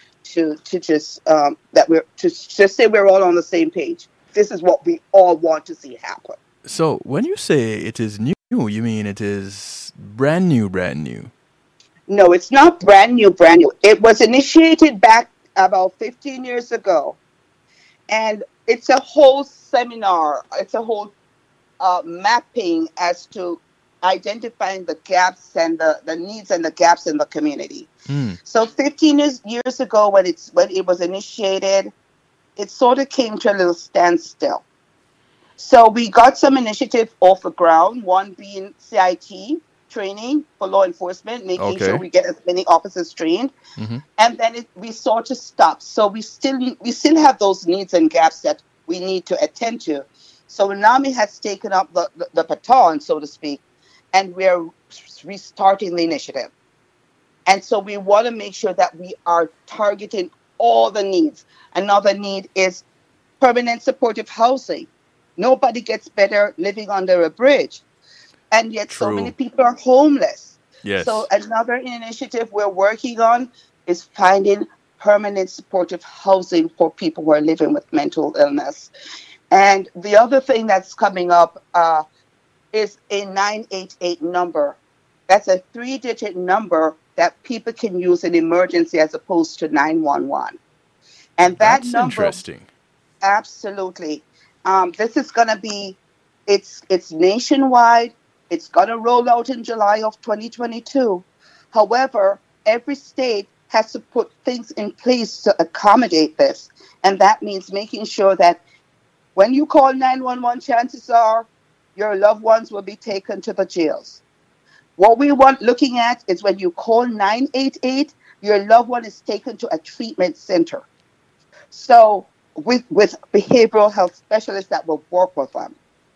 to to just um, that we're to just say we're all on the same page. This is what we all want to see happen. So, when you say it is new, you mean it is brand new, brand new. No, it's not brand new, brand new. It was initiated back about fifteen years ago, and it's a whole seminar. It's a whole uh, mapping as to identifying the gaps and the, the needs and the gaps in the community. Mm. So fifteen years, years ago, when it's when it was initiated, it sort of came to a little standstill. So we got some initiatives off the ground, one being C I T training for law enforcement, making sure Okay. we get as many officers trained. Hmm. And then it, we sort of stopped. So we still we still have those needs and gaps that we need to attend to. So NAMI has taken up the, the, the baton, so to speak, and we're restarting the initiative. And so we want to make sure that we are targeting all the needs. Another need is permanent supportive housing. Nobody gets better living under a bridge. And yet so True. many people are homeless. Yes. So another initiative we're working on is finding permanent supportive housing for people who are living with mental illness. And the other thing that's coming up uh, is a nine eight eight number. That's a three-digit number that people can use in emergency as opposed to nine one one. And that That's number, interesting. absolutely. Um, this is going to be, it's it's nationwide. It's going to roll out in July of twenty twenty-two. However, every state has to put things in place to accommodate this. And that means making sure that when you call nine one one, chances are your loved ones will be taken to the jails. What we want looking at is when you call nine eight eight, your loved one is taken to a treatment center. So with with behavioral health specialists that will work with them.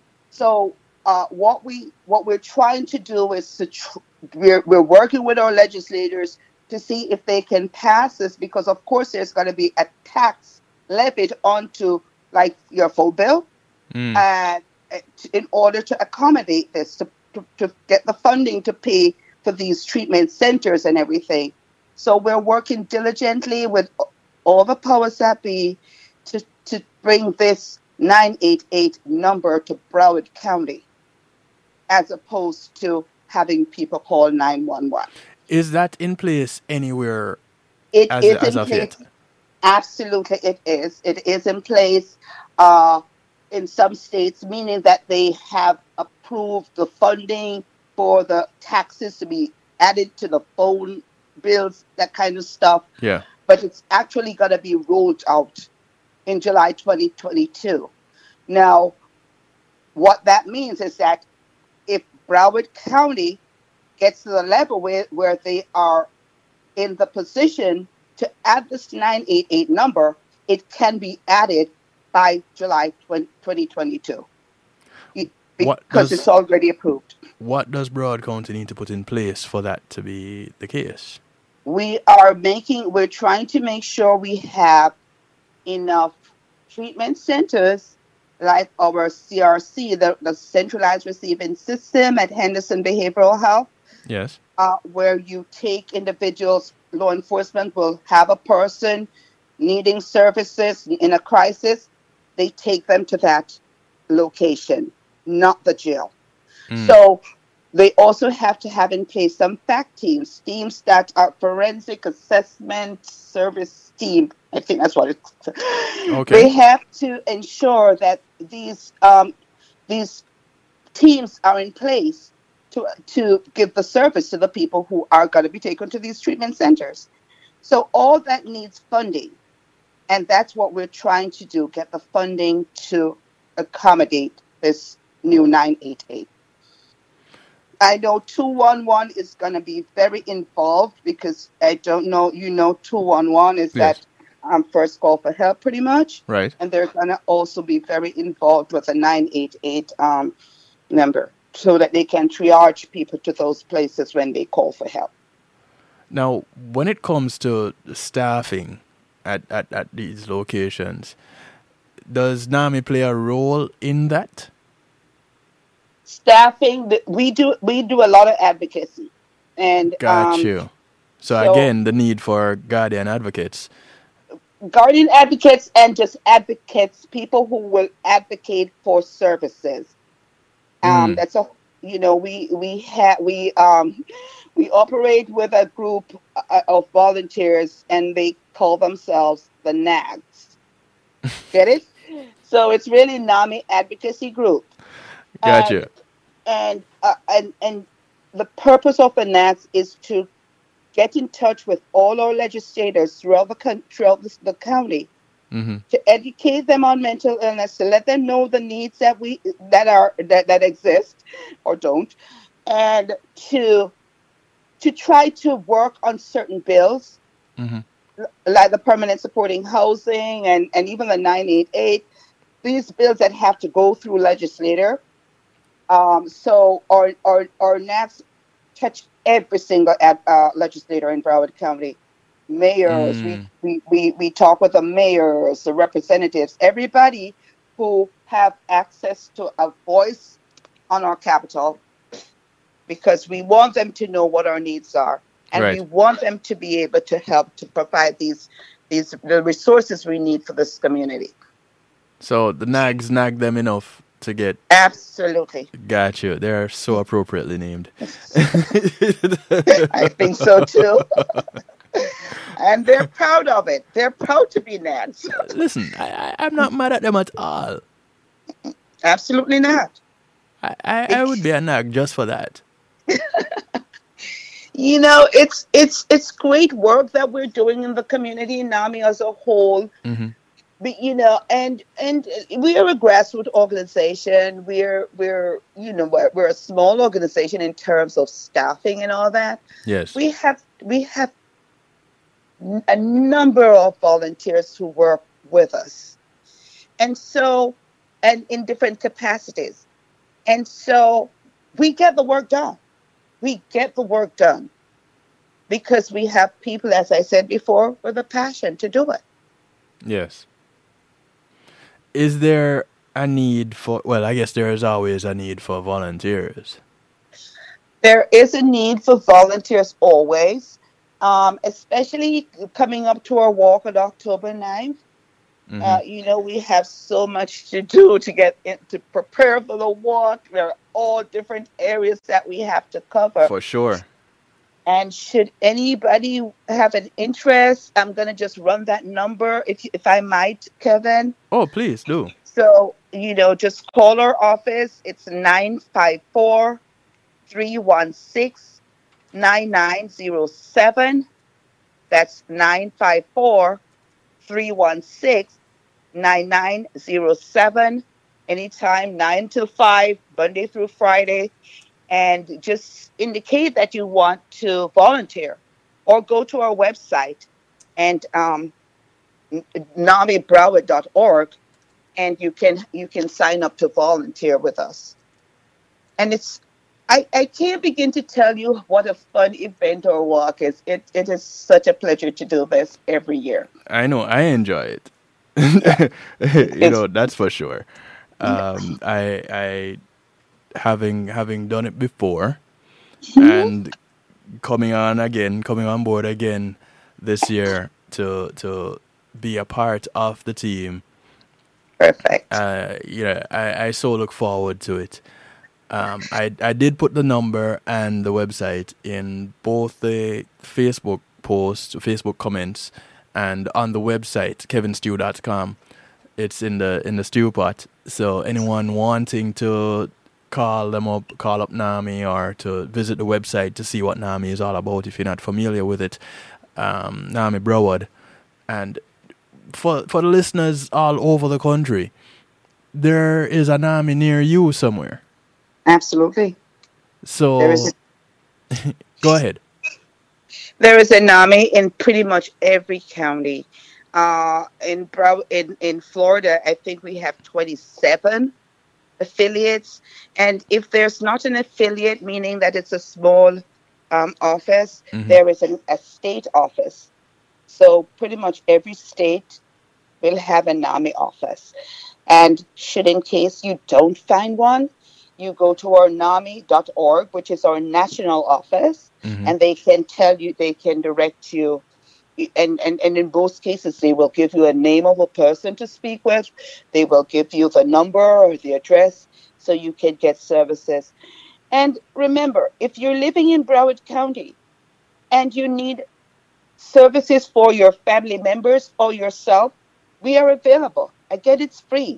So uh, what we what we're trying to do is to tr- we're we're working with our legislators to see if they can pass this, because of course there's going to be a tax levied onto like your phone bill, Mm. and uh, in order to accommodate this, to to, to get the funding to pay for these treatment centers and everything. So we're working diligently with all the powers that be to, to bring this nine eight eight number to Broward County, as opposed to having people call nine one one. Is that in place anywhere It as, is as in of place. yet? Absolutely, it is. It is in place uh, in some states, meaning that they have approved the funding for the taxes to be added to the phone bills, that kind of stuff. Yeah. But it's actually going to be rolled out in July twenty twenty-two. Now, what that means is that if Broward County gets to the level where, where they are in the position to add this nine eight eight number, it can be added by July twenty twenty-two. It- What Because does- it's already approved. What does Broward County need to put in place for that to be the case? We are making, we're trying to make sure we have enough treatment centers like our C R C, the, the Centralized Receiving System at Henderson Behavioral Health, Yes. uh, where you take individuals, law enforcement will have a person needing services in a crisis, they take them to that location, not the jail. Mm. So they also have to have in place some fact teams, teams that are forensic assessment service team. I think that's what it's. Okay. They have to ensure that these um, these teams are in place to to give the service to the people who are going to be taken to these treatment centers. So all that needs funding, and that's what we're trying to do: get the funding to accommodate this new nine eight eight. I know two one one is going to be very involved because I don't know, you know, two one one is Yes. that um, first call for help pretty much. Right. And they're going to also be very involved with a nine eight eight um, number so that they can triage people to those places when they call for help. Now, when it comes to staffing at, at, at these locations, does NAMI play a role in that? Staffing, th- we do we do a lot of advocacy. And Got um, you. So, so- again, the need for guardian advocates. guardian advocates and just advocates, people who will advocate for services. Um, Mm. That's a, you know, we we have we um we operate with a group uh, of volunteers, and they call themselves the NAGs. Get it? So it's really NAMI Advocacy Group. Got And- you. And uh, and and the purpose of the N A Ts is to get in touch with all our legislators throughout the coun- throughout the, the county, Mm-hmm. to educate them on mental illness, to let them know the needs that we that are that, that exist or don't, and to to try to work on certain bills Mm-hmm. like the permanent supporting housing and, and even the nine eight eight, these bills that have to go through legislator. Um, so our, our, our N A Ts touch every single ad, uh, legislator in Broward County. Mayors, Mm. we, we, we, we talk with the mayors, the representatives, everybody who have access to a voice on our capital, because we want them to know what our needs are. And Right. we want them to be able to help to provide these these the resources we need for this community. So, the nags nag them enough to get. Absolutely. Got you. They're so appropriately named. I think so too. And they're proud of it. They're proud to be N A Ts. Listen, I, I, I'm not mad at them at all. Absolutely not. I, I, I would be a nag just for that. You know, it's it's it's great work that we're doing in the community, NAMI as a whole. Mm-hmm. But, you know, and and we are a grassroots organization. We're we're you know we're, we're a small organization in terms of staffing and all that. Yes. We have we have n- a number of volunteers who work with us, and so and in different capacities, and so we get the work done. We get the work done because we have people, as I said before, with a passion to do it. Yes. Is there a need for, well, I guess there is always a need for volunteers. There is a need for volunteers always, um, especially coming up to our walk on October ninth. Uh, Mm-hmm. you know, we have so much to do to get in, to prepare for the walk. There are all different areas that we have to cover. For sure. And should anybody have an interest, I'm going to just run that number if, you- if I might, Kevin. Oh, please do. So, you know, just call our office. It's nine five four, three one six, nine nine zero seven. That's nine five four, three one six, nine nine zero seven. Anytime, nine to five, Monday through Friday. And just indicate that you want to volunteer or go to our website and um, nami broward dot org, and you can you can sign up to volunteer with us. And it's I, I can't begin to tell you what a fun event our walk is. It it is such a pleasure to do this every year. I know. I enjoy it. Yeah. You It's know, that's for sure. Um, I, I, having having done it before, and coming on again, coming on board again this year to to be a part of the team. perfect. Uh, yeah, I, I so look forward to it. Um, I I did put the number and the website in both the Facebook post, Facebook comments, and on the website kevin stew dot com. It's in the in the stew pot. So anyone wanting to call them up, call up NAMI, or to visit the website to see what NAMI is all about, if you're not familiar with it, um, NAMI Broward. And for for the listeners all over the country, there is a NAMI near you somewhere. Absolutely. So There is a go ahead. There is a NAMI in pretty much every county. Uh, in Brow in, in Florida, I think we have twenty-seven affiliates. And if there's not an affiliate, meaning that it's a small um, office, Mhm. there is an, a state office. So pretty much every state will have a NAMI office. And should in case you don't find one, you go to our nami dot org, which is our national office, Mhm. and they can tell you, they can direct you. And, and, and in both cases, they will give you a name of a person to speak with. They will give you the number or the address so you can get services. And remember, if you're living in Broward County and you need services for your family members or yourself, we are available. Again, it's free.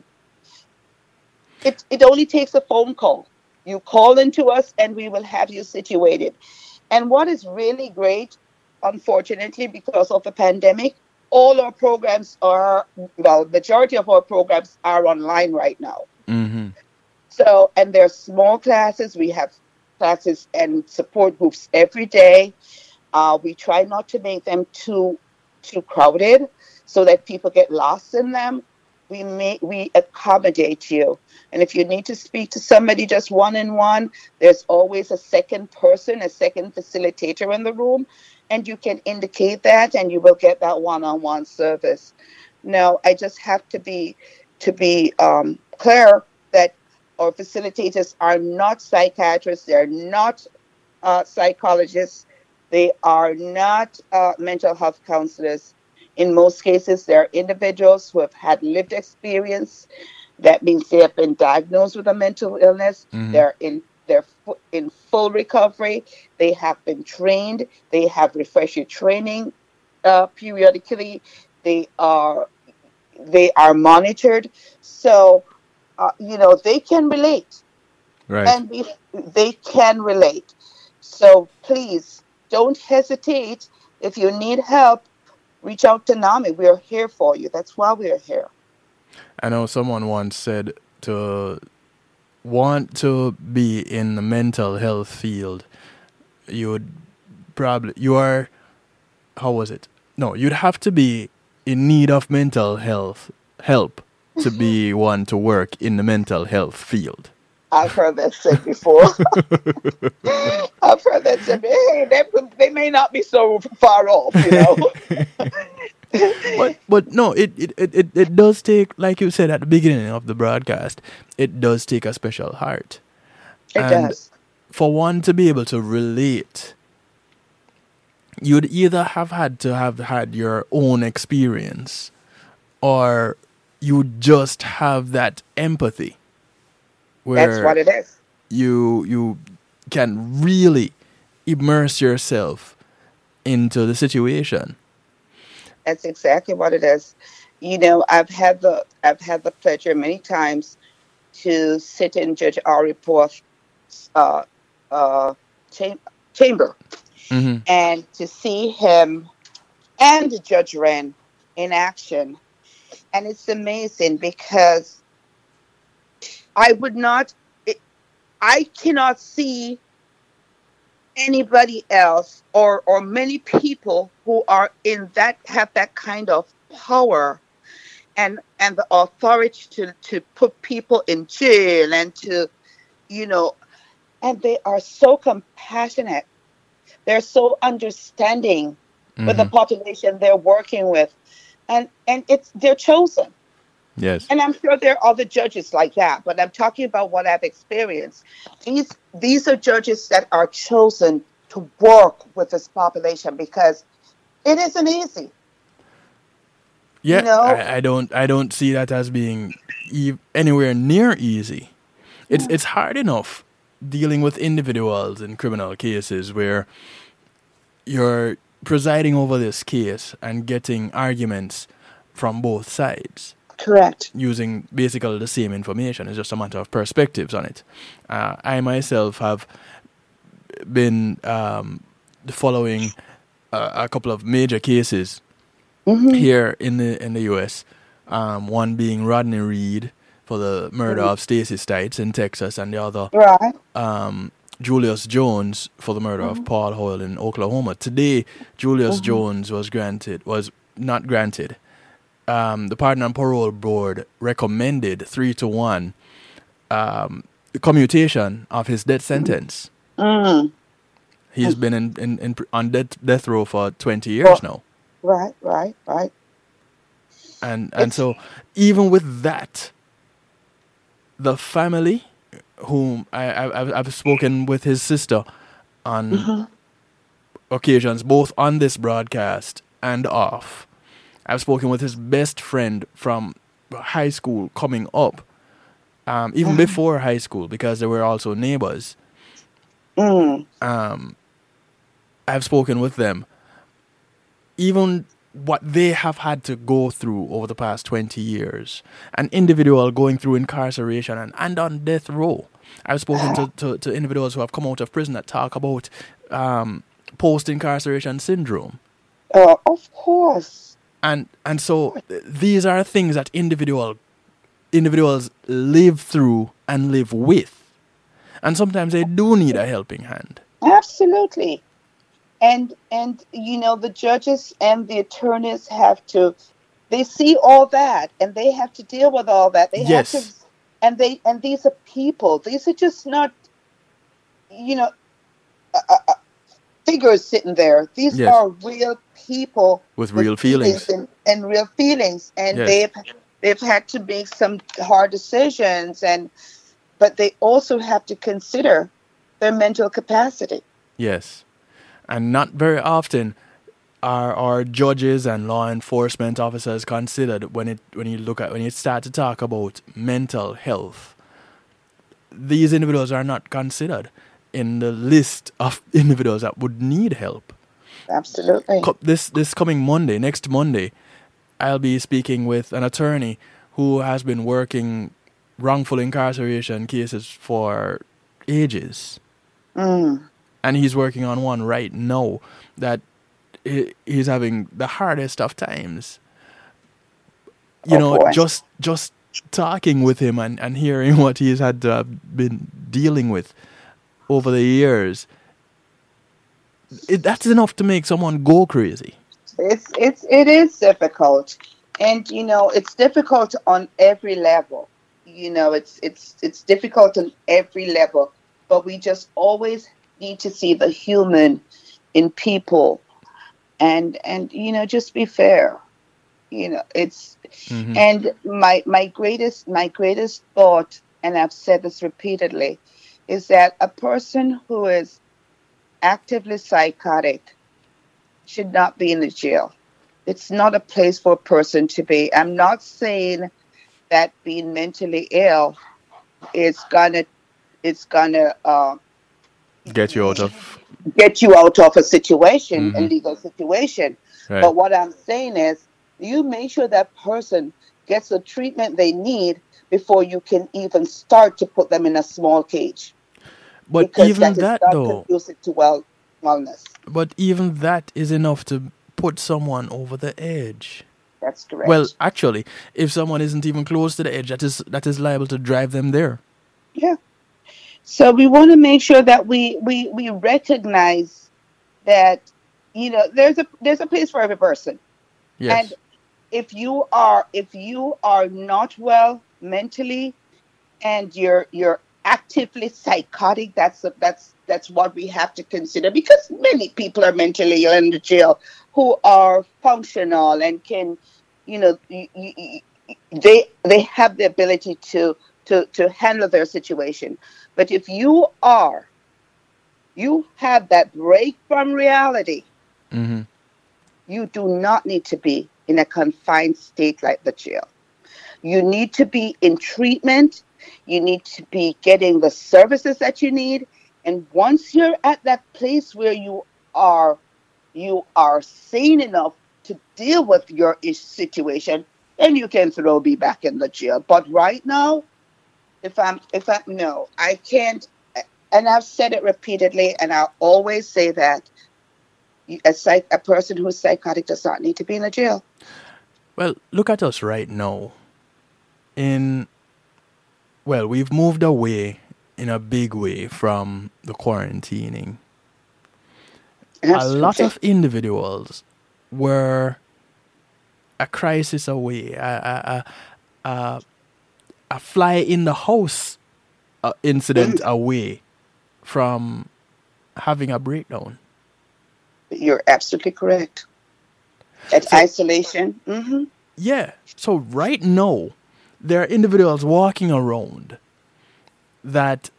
It, it only takes a phone call. You call into us and we will have you situated. And what is really great, unfortunately, because of the pandemic, all our programs are, well, majority of our programs are online right now. Mhm. So, and they're small classes. We have classes and support groups every day. Uh, we try not to make them too too crowded so that people get lost in them. We make we accommodate you. And if you need to speak to somebody just one on one, there's always a second person, a second facilitator in the room, and you can indicate that, and you will get that one-on-one service. Now, I just have to be to be um, clear that our facilitators are not psychiatrists, they're not uh, psychologists, they are not uh, mental health counselors. In most cases, they're individuals who have had lived experience. That means they have been diagnosed with a mental illness. Mhm. They're in they're fu- in full recovery. They have been trained. They have refresher training uh, periodically. They are they are monitored. So uh, you know they can relate, Right. and we, they can relate. So please don't hesitate. If you need help, reach out to NAMI. We are here for you. That's why we are here. I know someone once said to want to be in the mental health field, you would probably, you are, how was it? No, you'd have to be in need of mental health help to be one to work in the mental health field. I've heard that said before. I've heard that said. Hey, they, they may not be so far off, you know. But but no, it, it, it, it, it does take, like you said at the beginning of the broadcast, it does take a special heart. It And does. for one to be able to relate, you'd either have had to have had your own experience, or you just have that empathy where That's what it is. you you can really immerse yourself into the situation. That's exactly what it is. You know, I've had the I've had the pleasure many times to sit in Judge Ari Porth's uh, uh, cham- chamber Hmm. and to see him and Judge Wren in action. And it's amazing because I would not, it, I cannot see anybody else or, or many people who are in that, have that kind of power and, and the authority to, to put people in jail and to, you know, and they are so compassionate. They're so understanding with the Hmm. population they're working with. And and it's they're chosen. Yes. And I'm sure there are other judges like that, but I'm talking about what I've experienced. These these are judges that are chosen to work with this population because it isn't easy. Yeah, You know? I, I don't I don't see that as being e- anywhere near easy. It's it's hard enough dealing with individuals in criminal cases where you're presiding over this case and getting arguments from both sides Correct. using basically the same information. It's just a matter of perspectives on it. Uh, I myself have been um, following a, a couple of major cases Mm-hmm. here in the in the U S. Um, one being Rodney Reed for the murder of Stacey Stites in Texas, and the other Right. um, Julius Jones for the murder of Paul Hoyle in Oklahoma. Today, Julius Jones was granted was not granted. Um, the Pardon and Parole Board recommended three to one um, commutation of his death sentence. Mm. He's been in, in, in pr- on death, death row for twenty years now. Right, right, right. And and It's- so even with that, the family, whom I, I I've, I've spoken with his sister on occasions, both on this broadcast and off. I've spoken with his best friend from high school coming up, um, even before high school, because they were also neighbors. Mm. Um, I've spoken with them. Even what they have had to go through over the past twenty years, an individual going through incarceration and, and on death row. I've spoken to, to, to individuals who have come out of prison that talk about um, post-incarceration syndrome. Uh, of course. And and so th- these are things that individual individuals live through and live with. And sometimes they do need a helping hand. Absolutely. And and you know the judges and the attorneys have to they see all that and they have to deal with all that. They Yes. have to and they and these are people. These are just not you know uh, uh, uh, figures sitting there. These Yes. are real people With real feelings. and, and real feelings and Yes. they've they've had to make some hard decisions and but they also have to consider their mental capacity. Yes. And not very often are our judges and law enforcement officers considered when it when you look at when you start to talk about mental health. These individuals are not considered in the list of individuals that would need help. Absolutely. Co- This this coming Monday, next Monday, I'll be speaking with an attorney who has been working wrongful incarceration cases for ages. Mm. And he's working on one right now that he- he's having the hardest of times. You Oh, know, boy. just just talking with him and, and hearing what he's had to have been dealing with over the years, it, that's enough to make someone go crazy. It's it's it is difficult, and you know it's difficult on every level. You know it's it's it's difficult on every level, but we just always need to see the human in people, and and you know just be fair. You know it's Mhm. and my my greatest my greatest thought, and I've said this repeatedly, is that a person who is actively psychotic should not be in the jail. It's not a place for a person to be. I'm not saying that being mentally ill is gonna it's gonna uh, Get you out of. get you out of a situation, a Mhm. legal situation. Right. But what I'm saying is, you make sure that person gets the treatment they need before you can even start to put them in a small cage, But because even that is that not though, conducive to well wellness. but even that is enough to put someone over the edge. That's correct. Well, actually, if someone isn't even close to the edge, that is that is liable to drive them there. Yeah. So we want to make sure that we we we recognize that, you know, there's a there's a place for every person. Yes. And if you are if you are not well mentally, and you're you're actively psychotic, that's a, that's that's what we have to consider, because many people are mentally ill in the jail who are functional and can, you know, y- y- y- they they have the ability to to to handle their situation. But if you are you have that break from reality, Mm-hmm. you do not need to be in a confined state like the jail. You need to be in treatment. You need to be getting the services that you need. And once you're at that place where you are, you are sane enough to deal with your ish situation, then you can throw me back in the jail. But right now, if I'm, if I no, I can't. And I've said it repeatedly, and I'll always say that a psych, a person who's psychotic does not need to be in a jail. Well, look at us right now. In well, we've moved away in a big way from the quarantining. A lot of individuals were a crisis away, a a a, a, a fly in the house uh, incident away from having a breakdown. You're absolutely correct. That So- isolation. hmm Yeah. So right now, there are individuals walking around that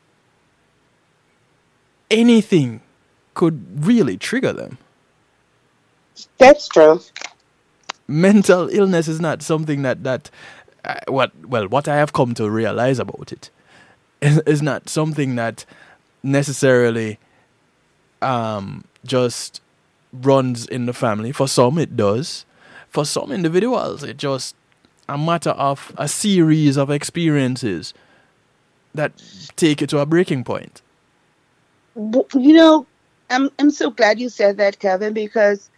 anything could really trigger them. That's true. Mental illness is not something that that uh, what well what I have come to realize about it is, is not something that necessarily um just runs in the family. For some it does. For some individuals it just a matter of a series of experiences that take it to a breaking point. W- You know, I'm I'm so glad you said that, Kevin, because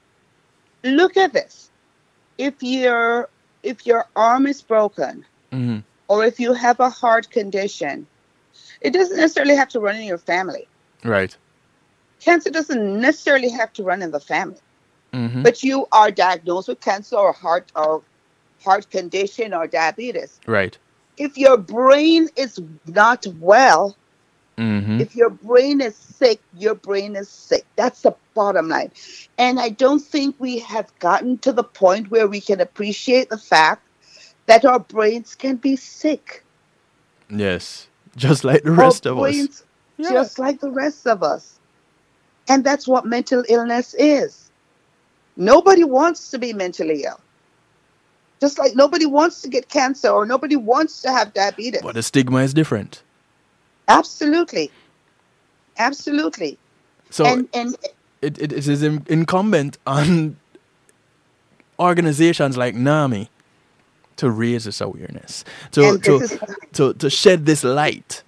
look at this. If your if your arm is broken, Hmm. or if you have a heart condition, it doesn't necessarily have to run in your family. Right. Cancer doesn't necessarily have to run in the family. Hmm. But you are diagnosed with cancer or heart or heart condition or diabetes. Right. If your brain is not well, Hmm. if your brain is sick, your brain is sick. That's the bottom line. And I don't think we have gotten to the point where we can appreciate the fact that our brains can be sick. Yes. Just like the rest our of us. brains, Yeah. just like the rest of us. And that's what mental illness is. Nobody wants to be mentally ill. Just like nobody wants to get cancer or nobody wants to have diabetes. But the stigma is different. Absolutely. Absolutely. So and and it, it, it is in, incumbent on organizations like NAMI to raise this awareness, to And to, this is- to to shed this light,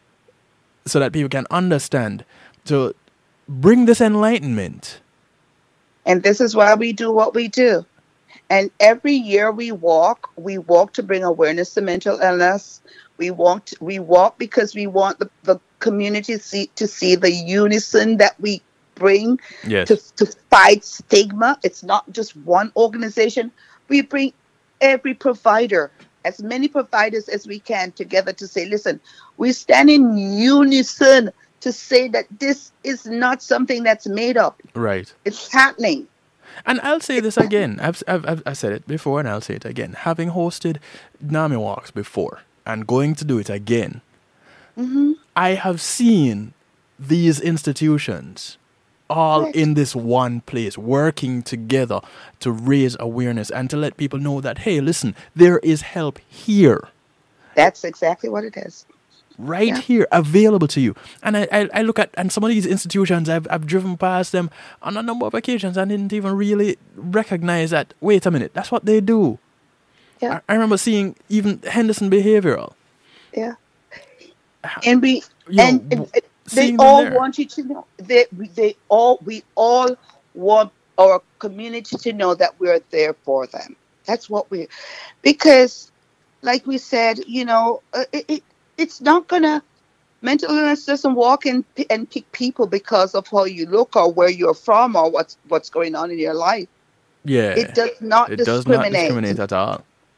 so that people can understand, to bring this enlightenment. And this is why we do what we do. And every year we walk, we walk to bring awareness to mental illness. We walk, to, we walk because we want the, the community see, to see the unison that we bring Yes. to, to fight stigma. It's not just one organization. We bring every provider, as many providers as we can, together to say, listen, we stand in unison to say that this is not something that's made up. Right. It's happening. And I'll say this again. I've, I've, I've I said it before, and I'll say it again. Having hosted NAMI walks before and going to do it again, hmm I have seen these institutions all Correct. in this one place, working together to raise awareness and to let people know that, hey, listen, there is help here, That's exactly what it is. right Yeah. here, available to you. And I, I, I look at, and some of these institutions, I've, I've driven past them on a number of occasions and didn't even really recognize that, wait a minute, that's what they do. Yeah. I, I remember seeing even Henderson Behavioral. Yeah. And we You know, and w- it- it- they seeing them all there. want you to know that we- they all we all want our community to know that we're there for them. That's what we, because, like we said, you know, uh, it, it it's not gonna mental illness doesn't walk and p- and pick people because of how you look or where you're from or what's what's going on in your life. Yeah. It does not It does not discriminate. discriminate at all.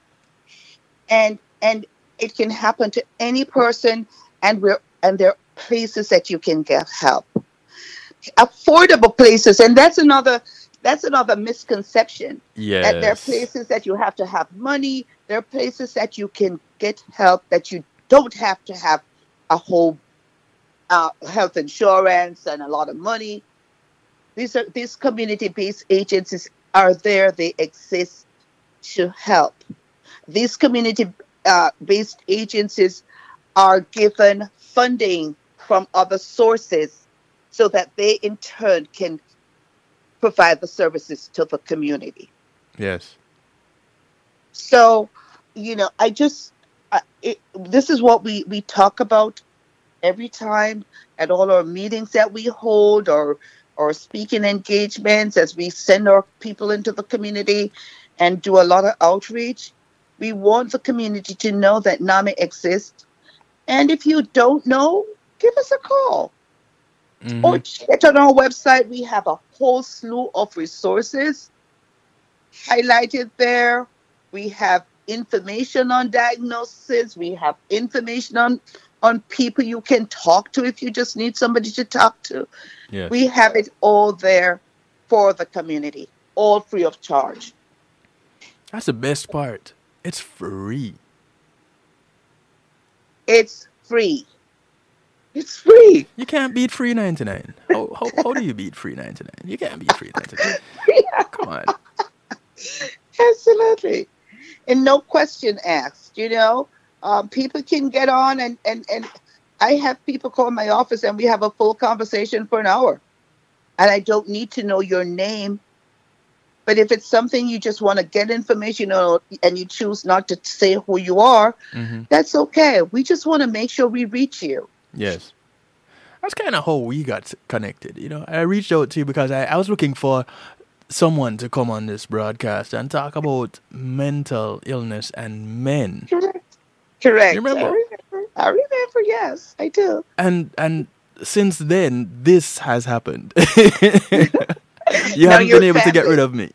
and and it can happen to any person, and we're and there are places that you can get help, affordable places, and that's another that's another misconception, that there are Yes. places that you have to have money. There are places that you can get help that you don't have to have a whole uh, health insurance and a lot of money. These are these community-based agencies are there. They exist to help. These community-based agencies are given funding from other sources so that they in turn can provide the services to the community. Yes. So, you know, I just, I, it, this is what we, we talk about every time at all our meetings that we hold, or, or speaking engagements, as we send our people into the community and do a lot of outreach. We want the community to know that NAMI exists. And if you don't know, give us a call. Mhm. Or check on our website. We have a whole slew of resources highlighted there. We have information on diagnosis. We have information on, on people you can talk to if you just need somebody to talk to. Yes. We have it all there for the community, all free of charge. That's the best part. It's free. It's free. It's free. You can't beat free ninety-nine. How, how, how do you beat free ninety-nine? You can't beat free ninety-nine. Come on. Absolutely. And no question asked, you know. Um, people can get on and, and, and I have people call my office and we have a full conversation for an hour. And I don't need to know your name. But if it's something you just want to get information on and you choose not to say who you are, hmm that's okay. We just want to make sure we reach you. Yes. That's kind of how we got connected. You know, I reached out to you because I, I was looking for someone to come on this broadcast and talk about mental illness and men. Correct. Correct. You remember? I remember. I remember, yes, I do. And and since then, this has happened. You No, haven't your been able to get family- rid of me.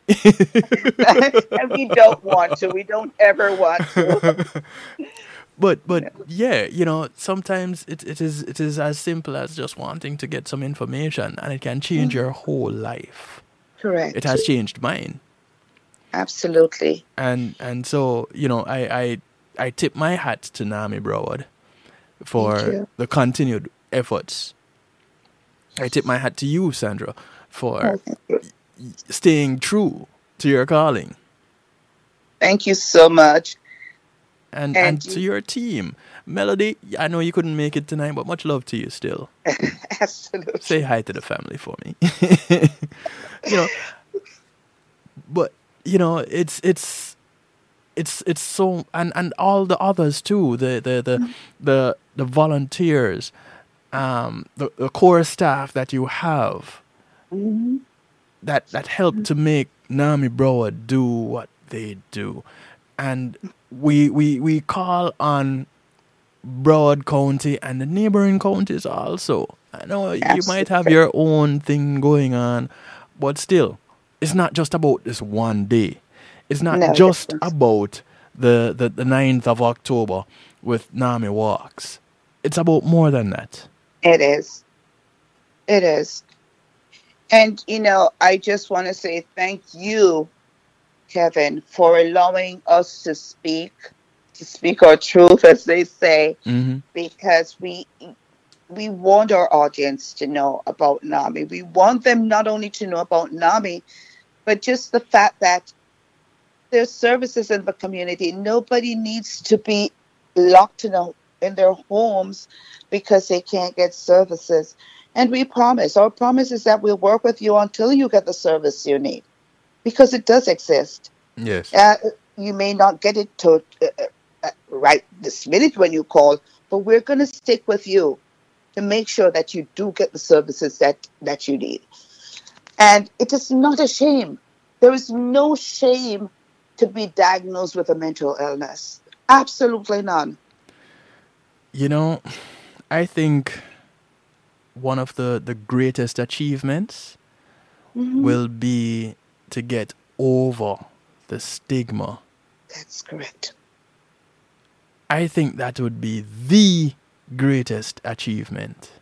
And we don't want to. We don't ever want to. But but yeah, you know, sometimes it, it is it is as simple as just wanting to get some information, and it can change your whole life. Correct. It has changed mine. Absolutely. And and so, you know, I I, I tip my hat to NAMI Broward Thank for you. the continued efforts. I tip my hat to you, Sandra, for Oh, thank you. staying true to your calling. Thank you so much. And And and to you- your team. Melody, I know you couldn't make it tonight, but much love to you still. Absolutely. Say hi to the family for me. You know, but you know, it's it's it's it's so, and and all the others too, the the the the, the volunteers, um the, the core staff that you have Mhm. that that help to make NAMI Broward do what they do. And we we we call on Broward County and the neighboring counties also. I know you might have Absolutely. your own thing going on, but still, it's not just about this one day. It's not No, just it's- about the, the, the ninth of October with NAMI Walks. It's about more than that. It is. It is. And, you know, I just want to say thank you, Kevin, for allowing us to speak, to speak our truth, as they say, hmm because we, we want our audience to know about NAMI. We want them not only to know about NAMI, but just the fact that there's services in the community. Nobody needs to be locked in, a, in their homes because they can't get services. And we promise, our promise is that we'll work with you until you get the service you need, because it does exist. Yes. Uh, you may not get it to uh, uh, right this minute when you call, but we're going to stick with you to make sure that you do get the services that, that you need. And it is not a shame. There is no shame to be diagnosed with a mental illness. Absolutely none. You know, I think one of the, the greatest achievements Mm-hmm. will be to get over the stigma. That's correct. I think that would be the greatest achievement.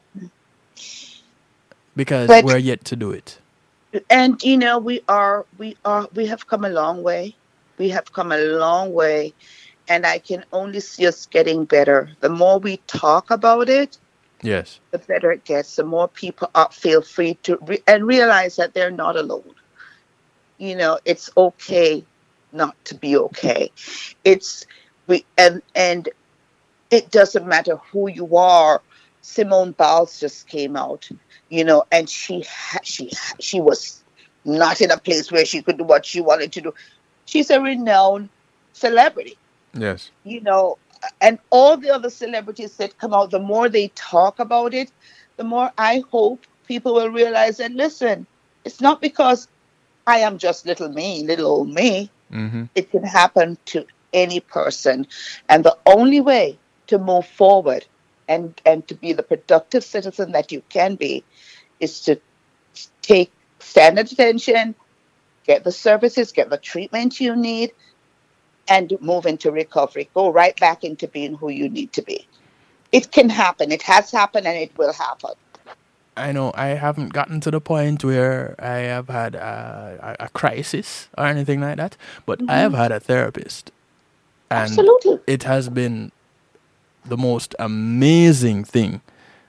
Because But- we're yet to do it. And you know, we are we are we have come a long way. We have come a long way, and I can only see us getting better. The more we talk about it, Yes. the better it gets. The more people are, feel free to re- and realize that they're not alone. You know, it's okay not to be okay. It's we and and it doesn't matter who you are. Simone Biles just came out, you know, and she ha- she ha- she was not in a place where she could do what she wanted to do. She's a renowned celebrity, Yes. you know, and all the other celebrities that come out, the more they talk about it, the more I hope people will realize that, listen, it's not because I am just little me, little old me. Mm-hmm. It can happen to any person. And the only way to move forward and, and to be the productive citizen that you can be is to take standard attention, get the services, get the treatment you need, and move into recovery. Go right back into being who you need to be. It can happen. It has happened, and it will happen. I know I haven't gotten to the point where I have had a, a, a crisis or anything like that, but I have had a therapist. And Absolutely. it has been the most amazing thing.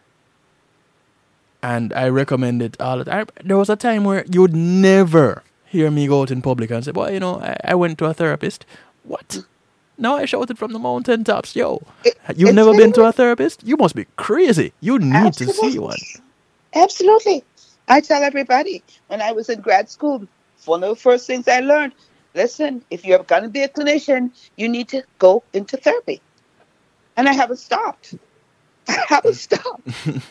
And I recommend it all the time. There was a time where you would never hear me go out in public and say, well, you know, I, I went to a therapist. What? No, I shouted from the mountaintops. Yo, It- you've it's never been to really- a therapist? You must be crazy. You need to see Absolutely. one. Absolutely. I tell everybody, when I was in grad school, one of the first things I learned, listen, if you're going to be a clinician, you need to go into therapy. And I haven't stopped. I haven't stopped.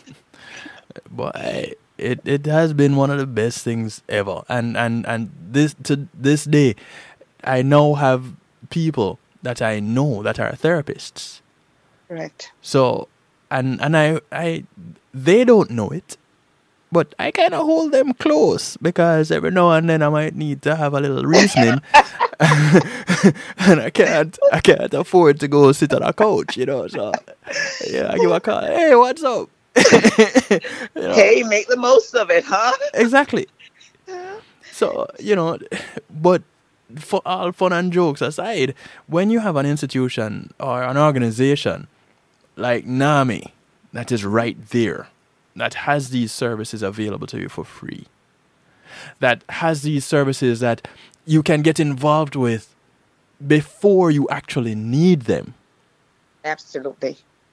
But I, it it has been one of the best things ever. And and and this to this day, I now have people that I know that are therapists. Correct. So, and and I I they don't know it, but I kind of hold them close because every now and then I might need to have a little reasoning, and I can't I can't afford to go sit on a couch, you know. So yeah, I give a call. Hey, what's up? You know, Hey, make the most of it, huh? exactly. So, you know, but for all fun and jokes aside, when you have an institution or an organization like NAMI that is right there, that has these services available to you for free, that has these services that you can get involved with before you actually need them, Absolutely.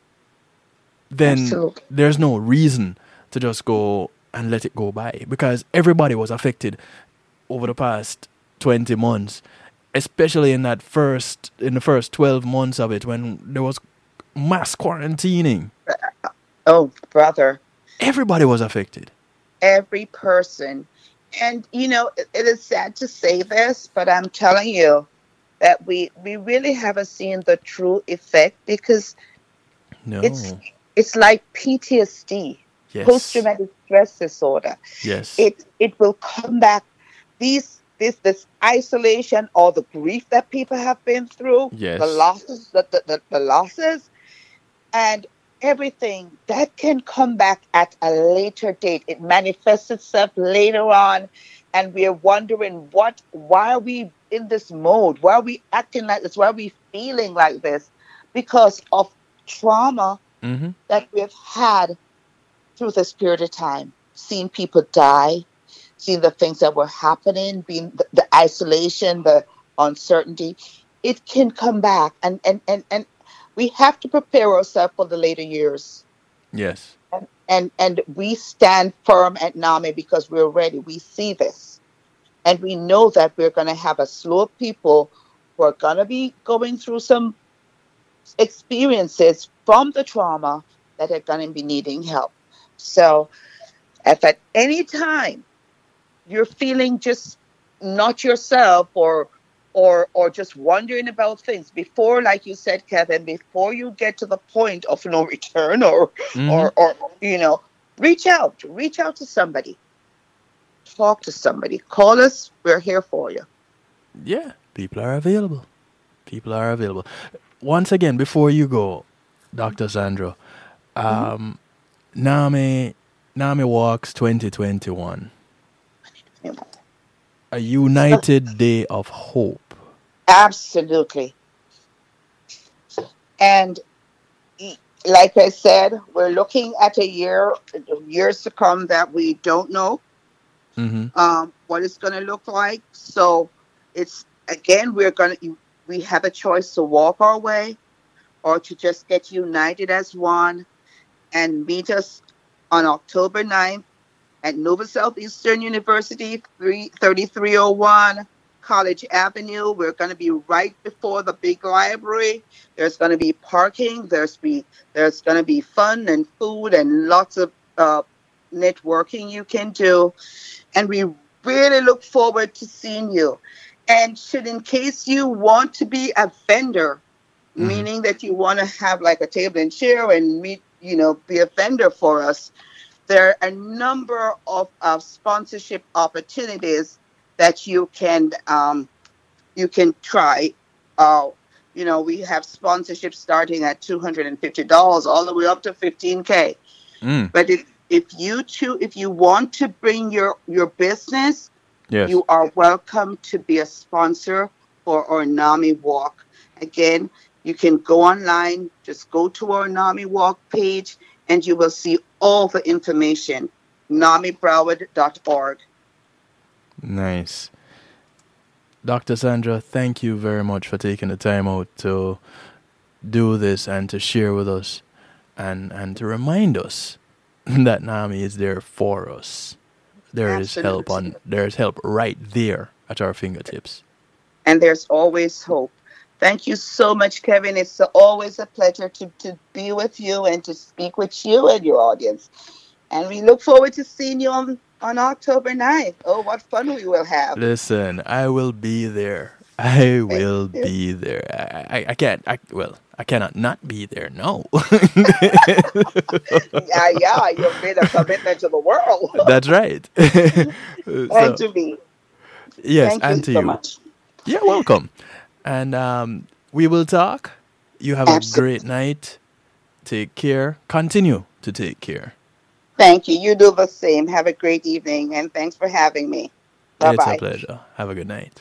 then Absolutely. there's no reason to just go and let it go by, because everybody was affected over the past twenty months, especially in that first in the first twelve months of it when there was mass quarantining. Oh, brother. Everybody was affected. Every person. And, you know, it, it is sad to say this, but I'm telling you that we, we really haven't seen the true effect, because No. it's it's like P T S D, Yes. post-traumatic stress disorder. Yes. It it will come back. These this this isolation or the grief that people have been through, Yes. the losses, the, the, the, the losses, and everything that can come back at a later date. It manifests itself later on, and we are wondering what, why are we in this mode? Why are we acting like this? Why are we feeling like this? Because of trauma Mm-hmm. that we've had through this period of time, seeing people die, seeing the things that were happening, being the, the isolation, the uncertainty, it can come back. And, and, and, and we have to prepare ourselves for the later years. Yes. And, and, and we stand firm at NAMI because we're ready. We see this. And we know that we're going to have a slew of people who are going to be going through some experiences from the trauma that are going to be needing help. So if at any time you're feeling just not yourself or or or just wondering about things, before, like you said, Kevin, before you get to the point of no return or Mhm. or or you know, reach out. Reach out to somebody. Talk to somebody. Call us. We're here for you. Yeah, people are available. People are available. Once again, before you go, Doctor Sandra, um, NAMI, NAMI Walks twenty twenty-one, a United Day of Hope. Absolutely. And e- like I said, we're looking at a year, years to come that we don't know Mm-hmm. um, what it's going to look like. So it's, again, we're going to, we have a choice to walk our way or to just get united as one and meet us on October ninth at Nova Southeastern University, thirty-three oh one College Avenue. We're going to be right before the big library. There's going to be parking. There's be there's going to be fun and food and lots of uh, networking you can do. And we really look forward to seeing you. And should, in case you want to be a vendor, Mhm. meaning that you want to have like a table and chair and meet, you know, be a vendor for us, there are a number of, of sponsorship opportunities that you can um, you can try. Uh, you know, we have sponsorship starting at two hundred fifty dollars all the way up to fifteen K. Mm. But if, if you cho- if you want to bring your, your business, Yes. you are welcome to be a sponsor for our NAMI Walk. Again, you can go online, just go to our NAMI Walk page, and you will see all the information, nami broward dot org. Nice. Doctor Sandra, thank you very much for taking the time out to do this and to share with us and, and to remind us that NAMI is there for us. There is help on Absolutely. there is help right there at our fingertips. And there's always hope. Thank you so much, Kevin. It's always a pleasure to, to be with you and to speak with you and your audience. And we look forward to seeing you on, on October ninth. Oh, what fun we will have. Listen, I will be there. I will be there. I, I, I can't. I well, I cannot not be there. No. Yeah, yeah, you've made a commitment to the world. That's right. And So, to me. yes, Thank and you to so you. much. Yeah, welcome. And um, we will talk. You have Absolutely. a great night. Take care. Continue to take care. Thank you. You do the same. Have a great evening, and thanks for having me. It's a Bye-bye. pleasure. Have a good night.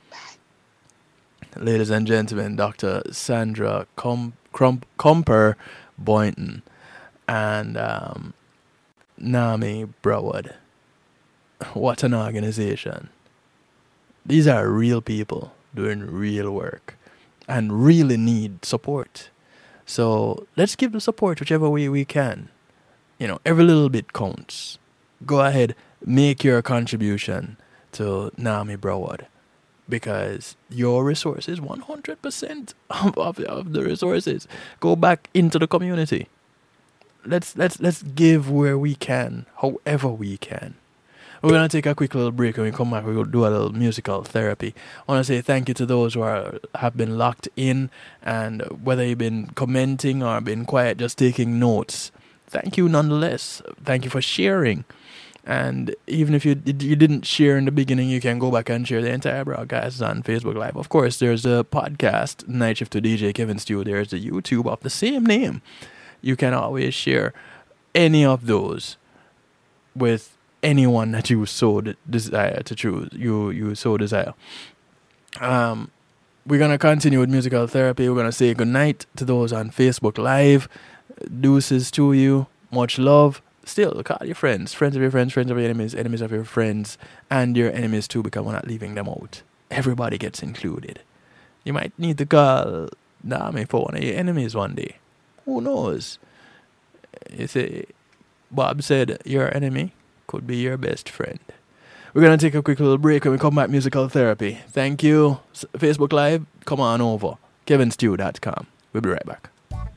Ladies and gentlemen, Doctor Sandra Com- Crump- Comper Boynton and um, NAMI Broward. What an organization. These are real people doing real work and really need support. So let's give the support whichever way we can. You know, every little bit counts. Go ahead, make your contribution to NAMI Broward because your resources, one hundred percent of, of, of the resources, go back into the community. Let's let's let's give where we can, however we can. We're gonna take a quick little break, and when we come back, we'll do a little musical therapy. I want to say thank you to those who are have been locked in, and whether you've been commenting or been quiet, just taking notes. Thank you nonetheless. Thank you for sharing. And even if you did, you didn't share in the beginning, you can go back and share the entire broadcast on Facebook Live. Of course, there's the podcast, Night Shift to D J Kevin Stew. There's the YouTube of the same name. You can always share any of those with anyone that you so de- desire to choose. You you so desire. Um, we're gonna continue with musical therapy. We're gonna say goodnight to those on Facebook Live. Deuces to you. Much love. still, call your friends. Friends of your friends, friends of your enemies, enemies of your friends, and your enemies too, because we're not leaving them out. Everybody gets included. You might need to call Nami for one of your enemies one day. Who knows? You see, Bob said your enemy could be your best friend. We're going to take a quick little break. When we come back, musical therapy. Thank you. S- Facebook Live, come on over. Kevin Stew dot com. We'll be right back.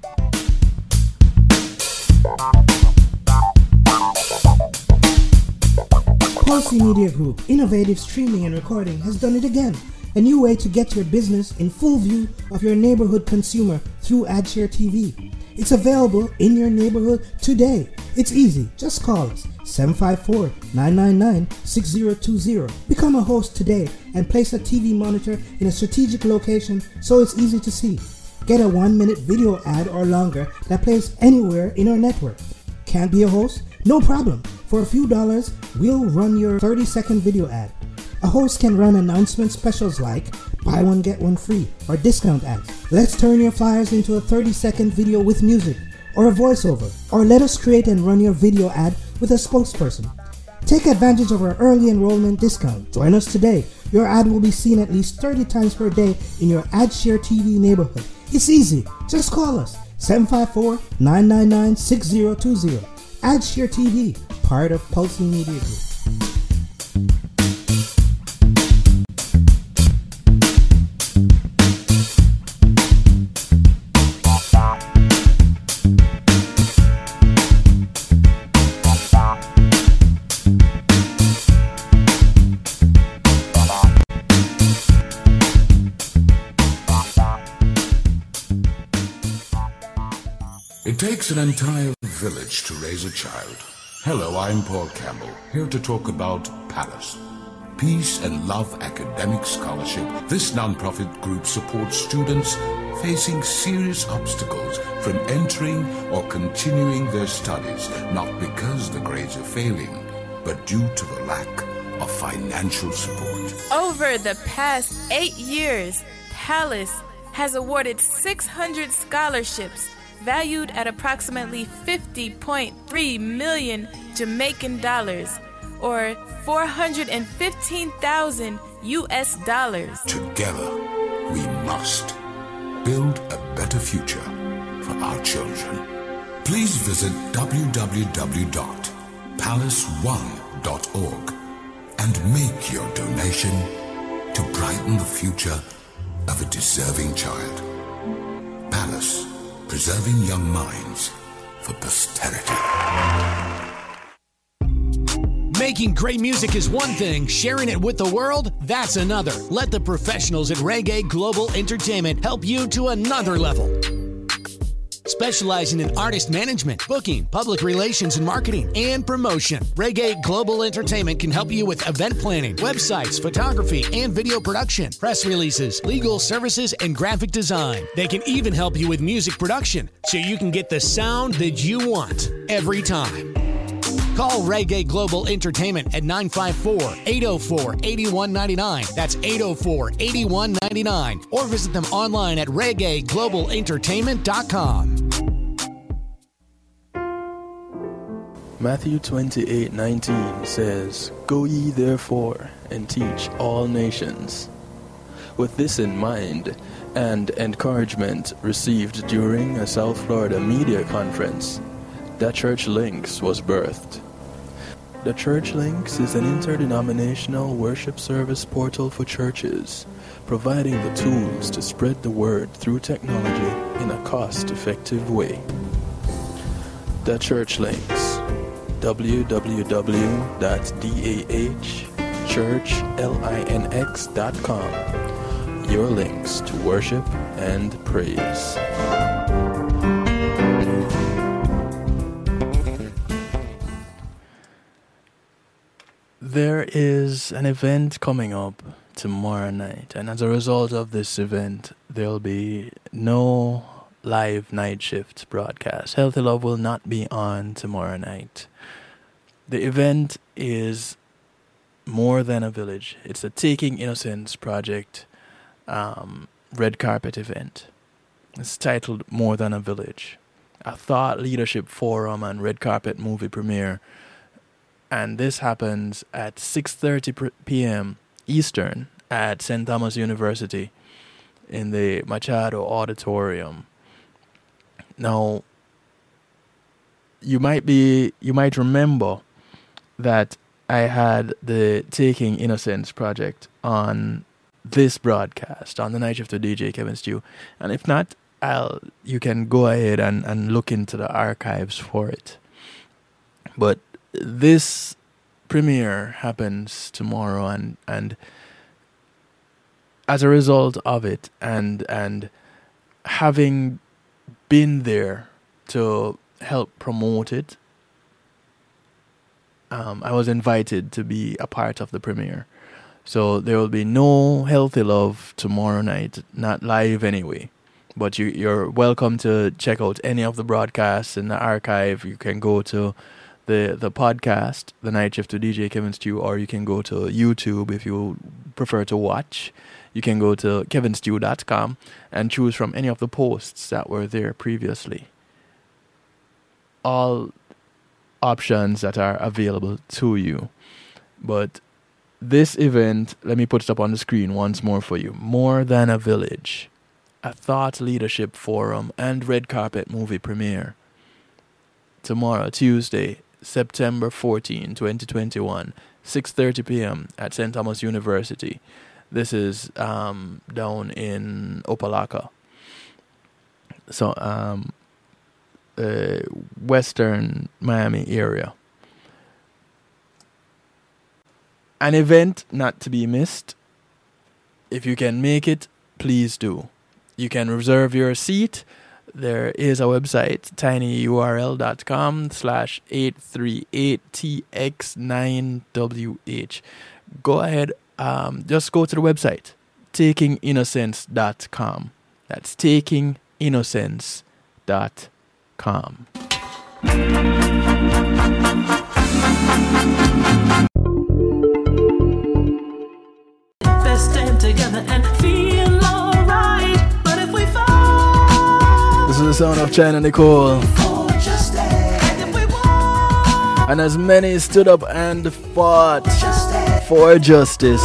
Pulsey Media Group, innovative streaming and recording, has done it again. A new way to get your business in full view of your neighborhood consumer through AdShare T V. It's available in your neighborhood today. It's easy. Just call us seven five four, nine nine nine, six zero two zero. Become a host today and place a T V monitor in a strategic location so it's easy to see. Get a one-minute video ad or longer that plays anywhere in our network. Can't be a host? No problem. For a few dollars, we'll run your thirty-second video ad. A host can run announcement specials like buy one get one free or discount ads. Let's turn your flyers into a thirty-second video with music or a voiceover, or let us create and run your video ad with a spokesperson. Take advantage of our early enrollment discount. Join us today. Your ad will be seen at least thirty times per day in your AdShare T V neighborhood. It's easy. Just call us seven five four, nine nine nine, six zero two zero. AdShare T V, part of Pulsey Media Group. It takes an entire village to raise a child. Hello, I'm Paul Campbell, here to talk about Palace. Peace and Love Academic Scholarship. This non-profit group supports students facing serious obstacles from entering or continuing their studies, not because the grades are failing, but due to the lack of financial support. Over the past eight years, Palace has awarded six hundred scholarships valued at approximately fifty point three million Jamaican dollars, or four hundred fifteen thousand U S dollars. Together, we must build a better future for our children. Please visit w w w dot palace one dot org and make your donation to brighten the future of a deserving child. Palace, preserving young minds for posterity. Making great music is one thing, sharing it with the world, that's another. Let the professionals at Reggae Global Entertainment help you to another level. Specializing in artist management, booking, public relations and marketing, and promotion, Reggae Global Entertainment can help you with event planning, websites, photography, and video production, press releases, legal services, and graphic design. They can even help you with music production, so you can get the sound that you want every time. Call Reggae Global Entertainment at nine five four, eight oh four, eight one nine nine. That's eight oh four, eight one nine nine. Or visit them online at reggae global entertainment dot com. Matthew twenty-eight nineteen says, "Go ye therefore and teach all nations." With this in mind, and encouragement received during a South Florida media conference, The Church Links was birthed. The Church Links is an interdenominational worship service portal for churches, providing the tools to spread the word through technology in a cost-effective way. The Church Links, w w w dot dah church linx dot com. Your links to worship and praise. There is an event coming up tomorrow night, and as a result of this event, there'll be no live night shift broadcast. Healthy Love will not be on tomorrow night. The event is more than a village. It's a Taking Innocence Project um, red carpet event. It's titled More Than a Village. a thought leadership forum and red carpet movie premiere. And this happens at six thirty p.m. Eastern at Saint Thomas University in the Machado Auditorium. Now, you might be, you might remember that I had the Taking Innocence project on this broadcast on the Night Shift with D J Kevin Stew, and if not, I'll you can go ahead and, and look into the archives for it. But this premiere happens tomorrow, and and as a result of it, and and having been there to help promote it, um, I was invited to be a part of the premiere. So there will be no Healthy Love tomorrow night, not live anyway. But you, you're welcome to check out any of the broadcasts in the archive. You can go to the the podcast, The Night Shift to D J Kevin Stew, or you can go to YouTube if you prefer to watch. You can go to kevin stew dot com and choose from any of the posts that were there previously. All options that are available to you. But this event, let me put it up on the screen once more for you. More Than a Village, a thought leadership forum and red carpet movie premiere. Tomorrow, Tuesday, September fourteenth, twenty twenty-one, six thirty p.m. at Saint Thomas University. This is um, down in Opelika. So, um, uh, Western Miami area. An event not to be missed. If you can make it, please do. You can reserve your seat. There is a website, tinyurl.com slash 838TX9WH. Go ahead, um, just go to the website, taking innocence dot com. That's taking innocence dot com. Stand together and feel alright. But if we fall, This is the sound of China Nicole. for justice, and if we walk, And as many stood up and fought justice, for justice.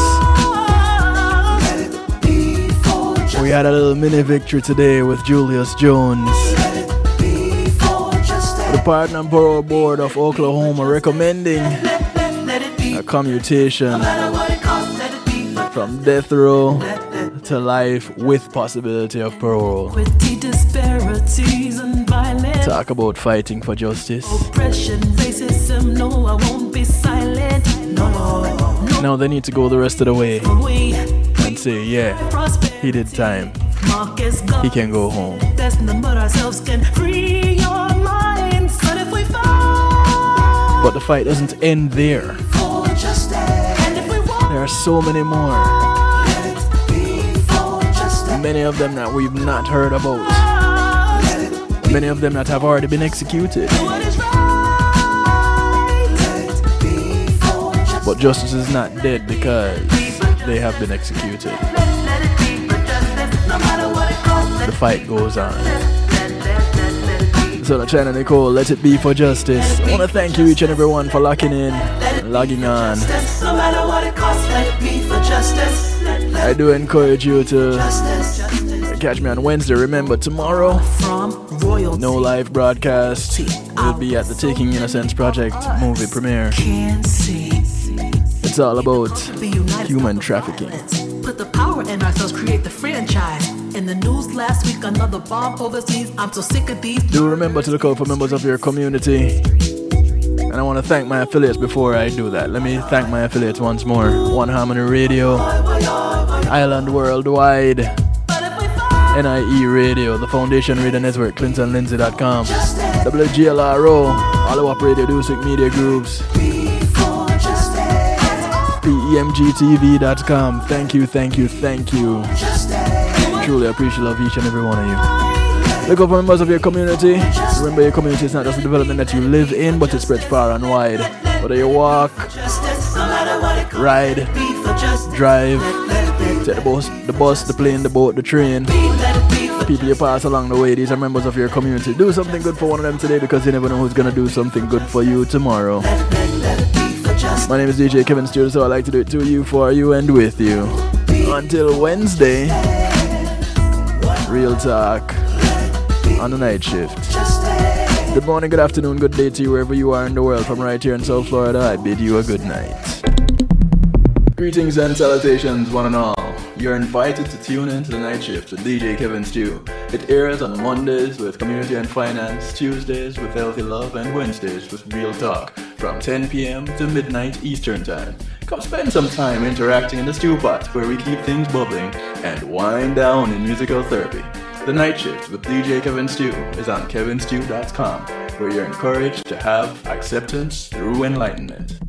let it be for justice, We had a little mini victory today with Julius Jones. let it be for justice, The Pardon and Parole Board of Oklahoma recommending let, let, let it be, a commutation no matter what it costs, let it be for from death row let, let, to life with possibility of parole. with the disparities and violence, Talk about fighting for justice. oppression, racism, no, I won't be silent, no, no, Now they need to go the rest of the way we, and say, yeah, prosperity, he did time. Marcus He can go home. That's none but ourselves can free your minds. But if we fall But the fight doesn't end there. for justice, and if we walk, There are so many more. let it be for justice, Many of them that we've not heard about. let it Many of them that have already been executed. be what is right. Let it be for justice, But justice is not dead because they have been executed. let, let it be for justice, no matter what it costs. Let The fight goes on. let, let, let, let it be. So the China Nicole, let it be for justice. I want to thank you each and everyone for locking in, logging on. Justice, no matter what it costs, let it be for justice. Let, let I do encourage you to justice, justice. catch me on Wednesday. Remember, tomorrow, From royalty, no live broadcast. We'll be at the Taking Innocence Project movie premiere. can see. It's all about Be united, human stop the trafficking. violence. Put the power in ourselves, create the franchise. In the news last week, another bomb overseas. I'm so sick of these. Do remember to look out for members of your community. And I want to thank my affiliates before I do that. Let me thank my affiliates once more. One Harmony Radio, Island Worldwide, But if we fall, N I E Radio, the Foundation Radio Network, clinton lindsay dot com, W G L R O, Follow Up Radio, Dusik Media Groups, for justice, P E M G T V dot com. Thank you, thank you, thank you. Truly appreciate love each and every one of you. Look out for members of your community. Remember, your community is not just a development that you live in, but it spreads far and wide. Whether you walk, justice, no matter what it costs. ride, Be for justice. drive, Let it be, take the bus, the bus, the plane, the boat, the train, let it be for people you pass along the way. These are members of your community. Do something good for one of them today, because you never know who's gonna do something good for you tomorrow. My name is D J Kevin Stewart, so I like to do it to you, for you, and with you. Until Wednesday, real talk on the night shift. Good morning, good afternoon, good day to you wherever you are in the world. From right here in South Florida, I bid you a good night. Greetings and salutations, one and all. You're invited to tune in to the night shift with D J Kevin Stew. It airs on Mondays with Community and Finance, Tuesdays with Healthy Love, and Wednesdays with Real Talk from ten p.m. to midnight Eastern Time. Come spend some time interacting in the stew pot, where we keep things bubbling and wind down in musical therapy. The Night Shift with D J Kevin Stew is on kevin stew dot com, where you're encouraged to have acceptance through enlightenment.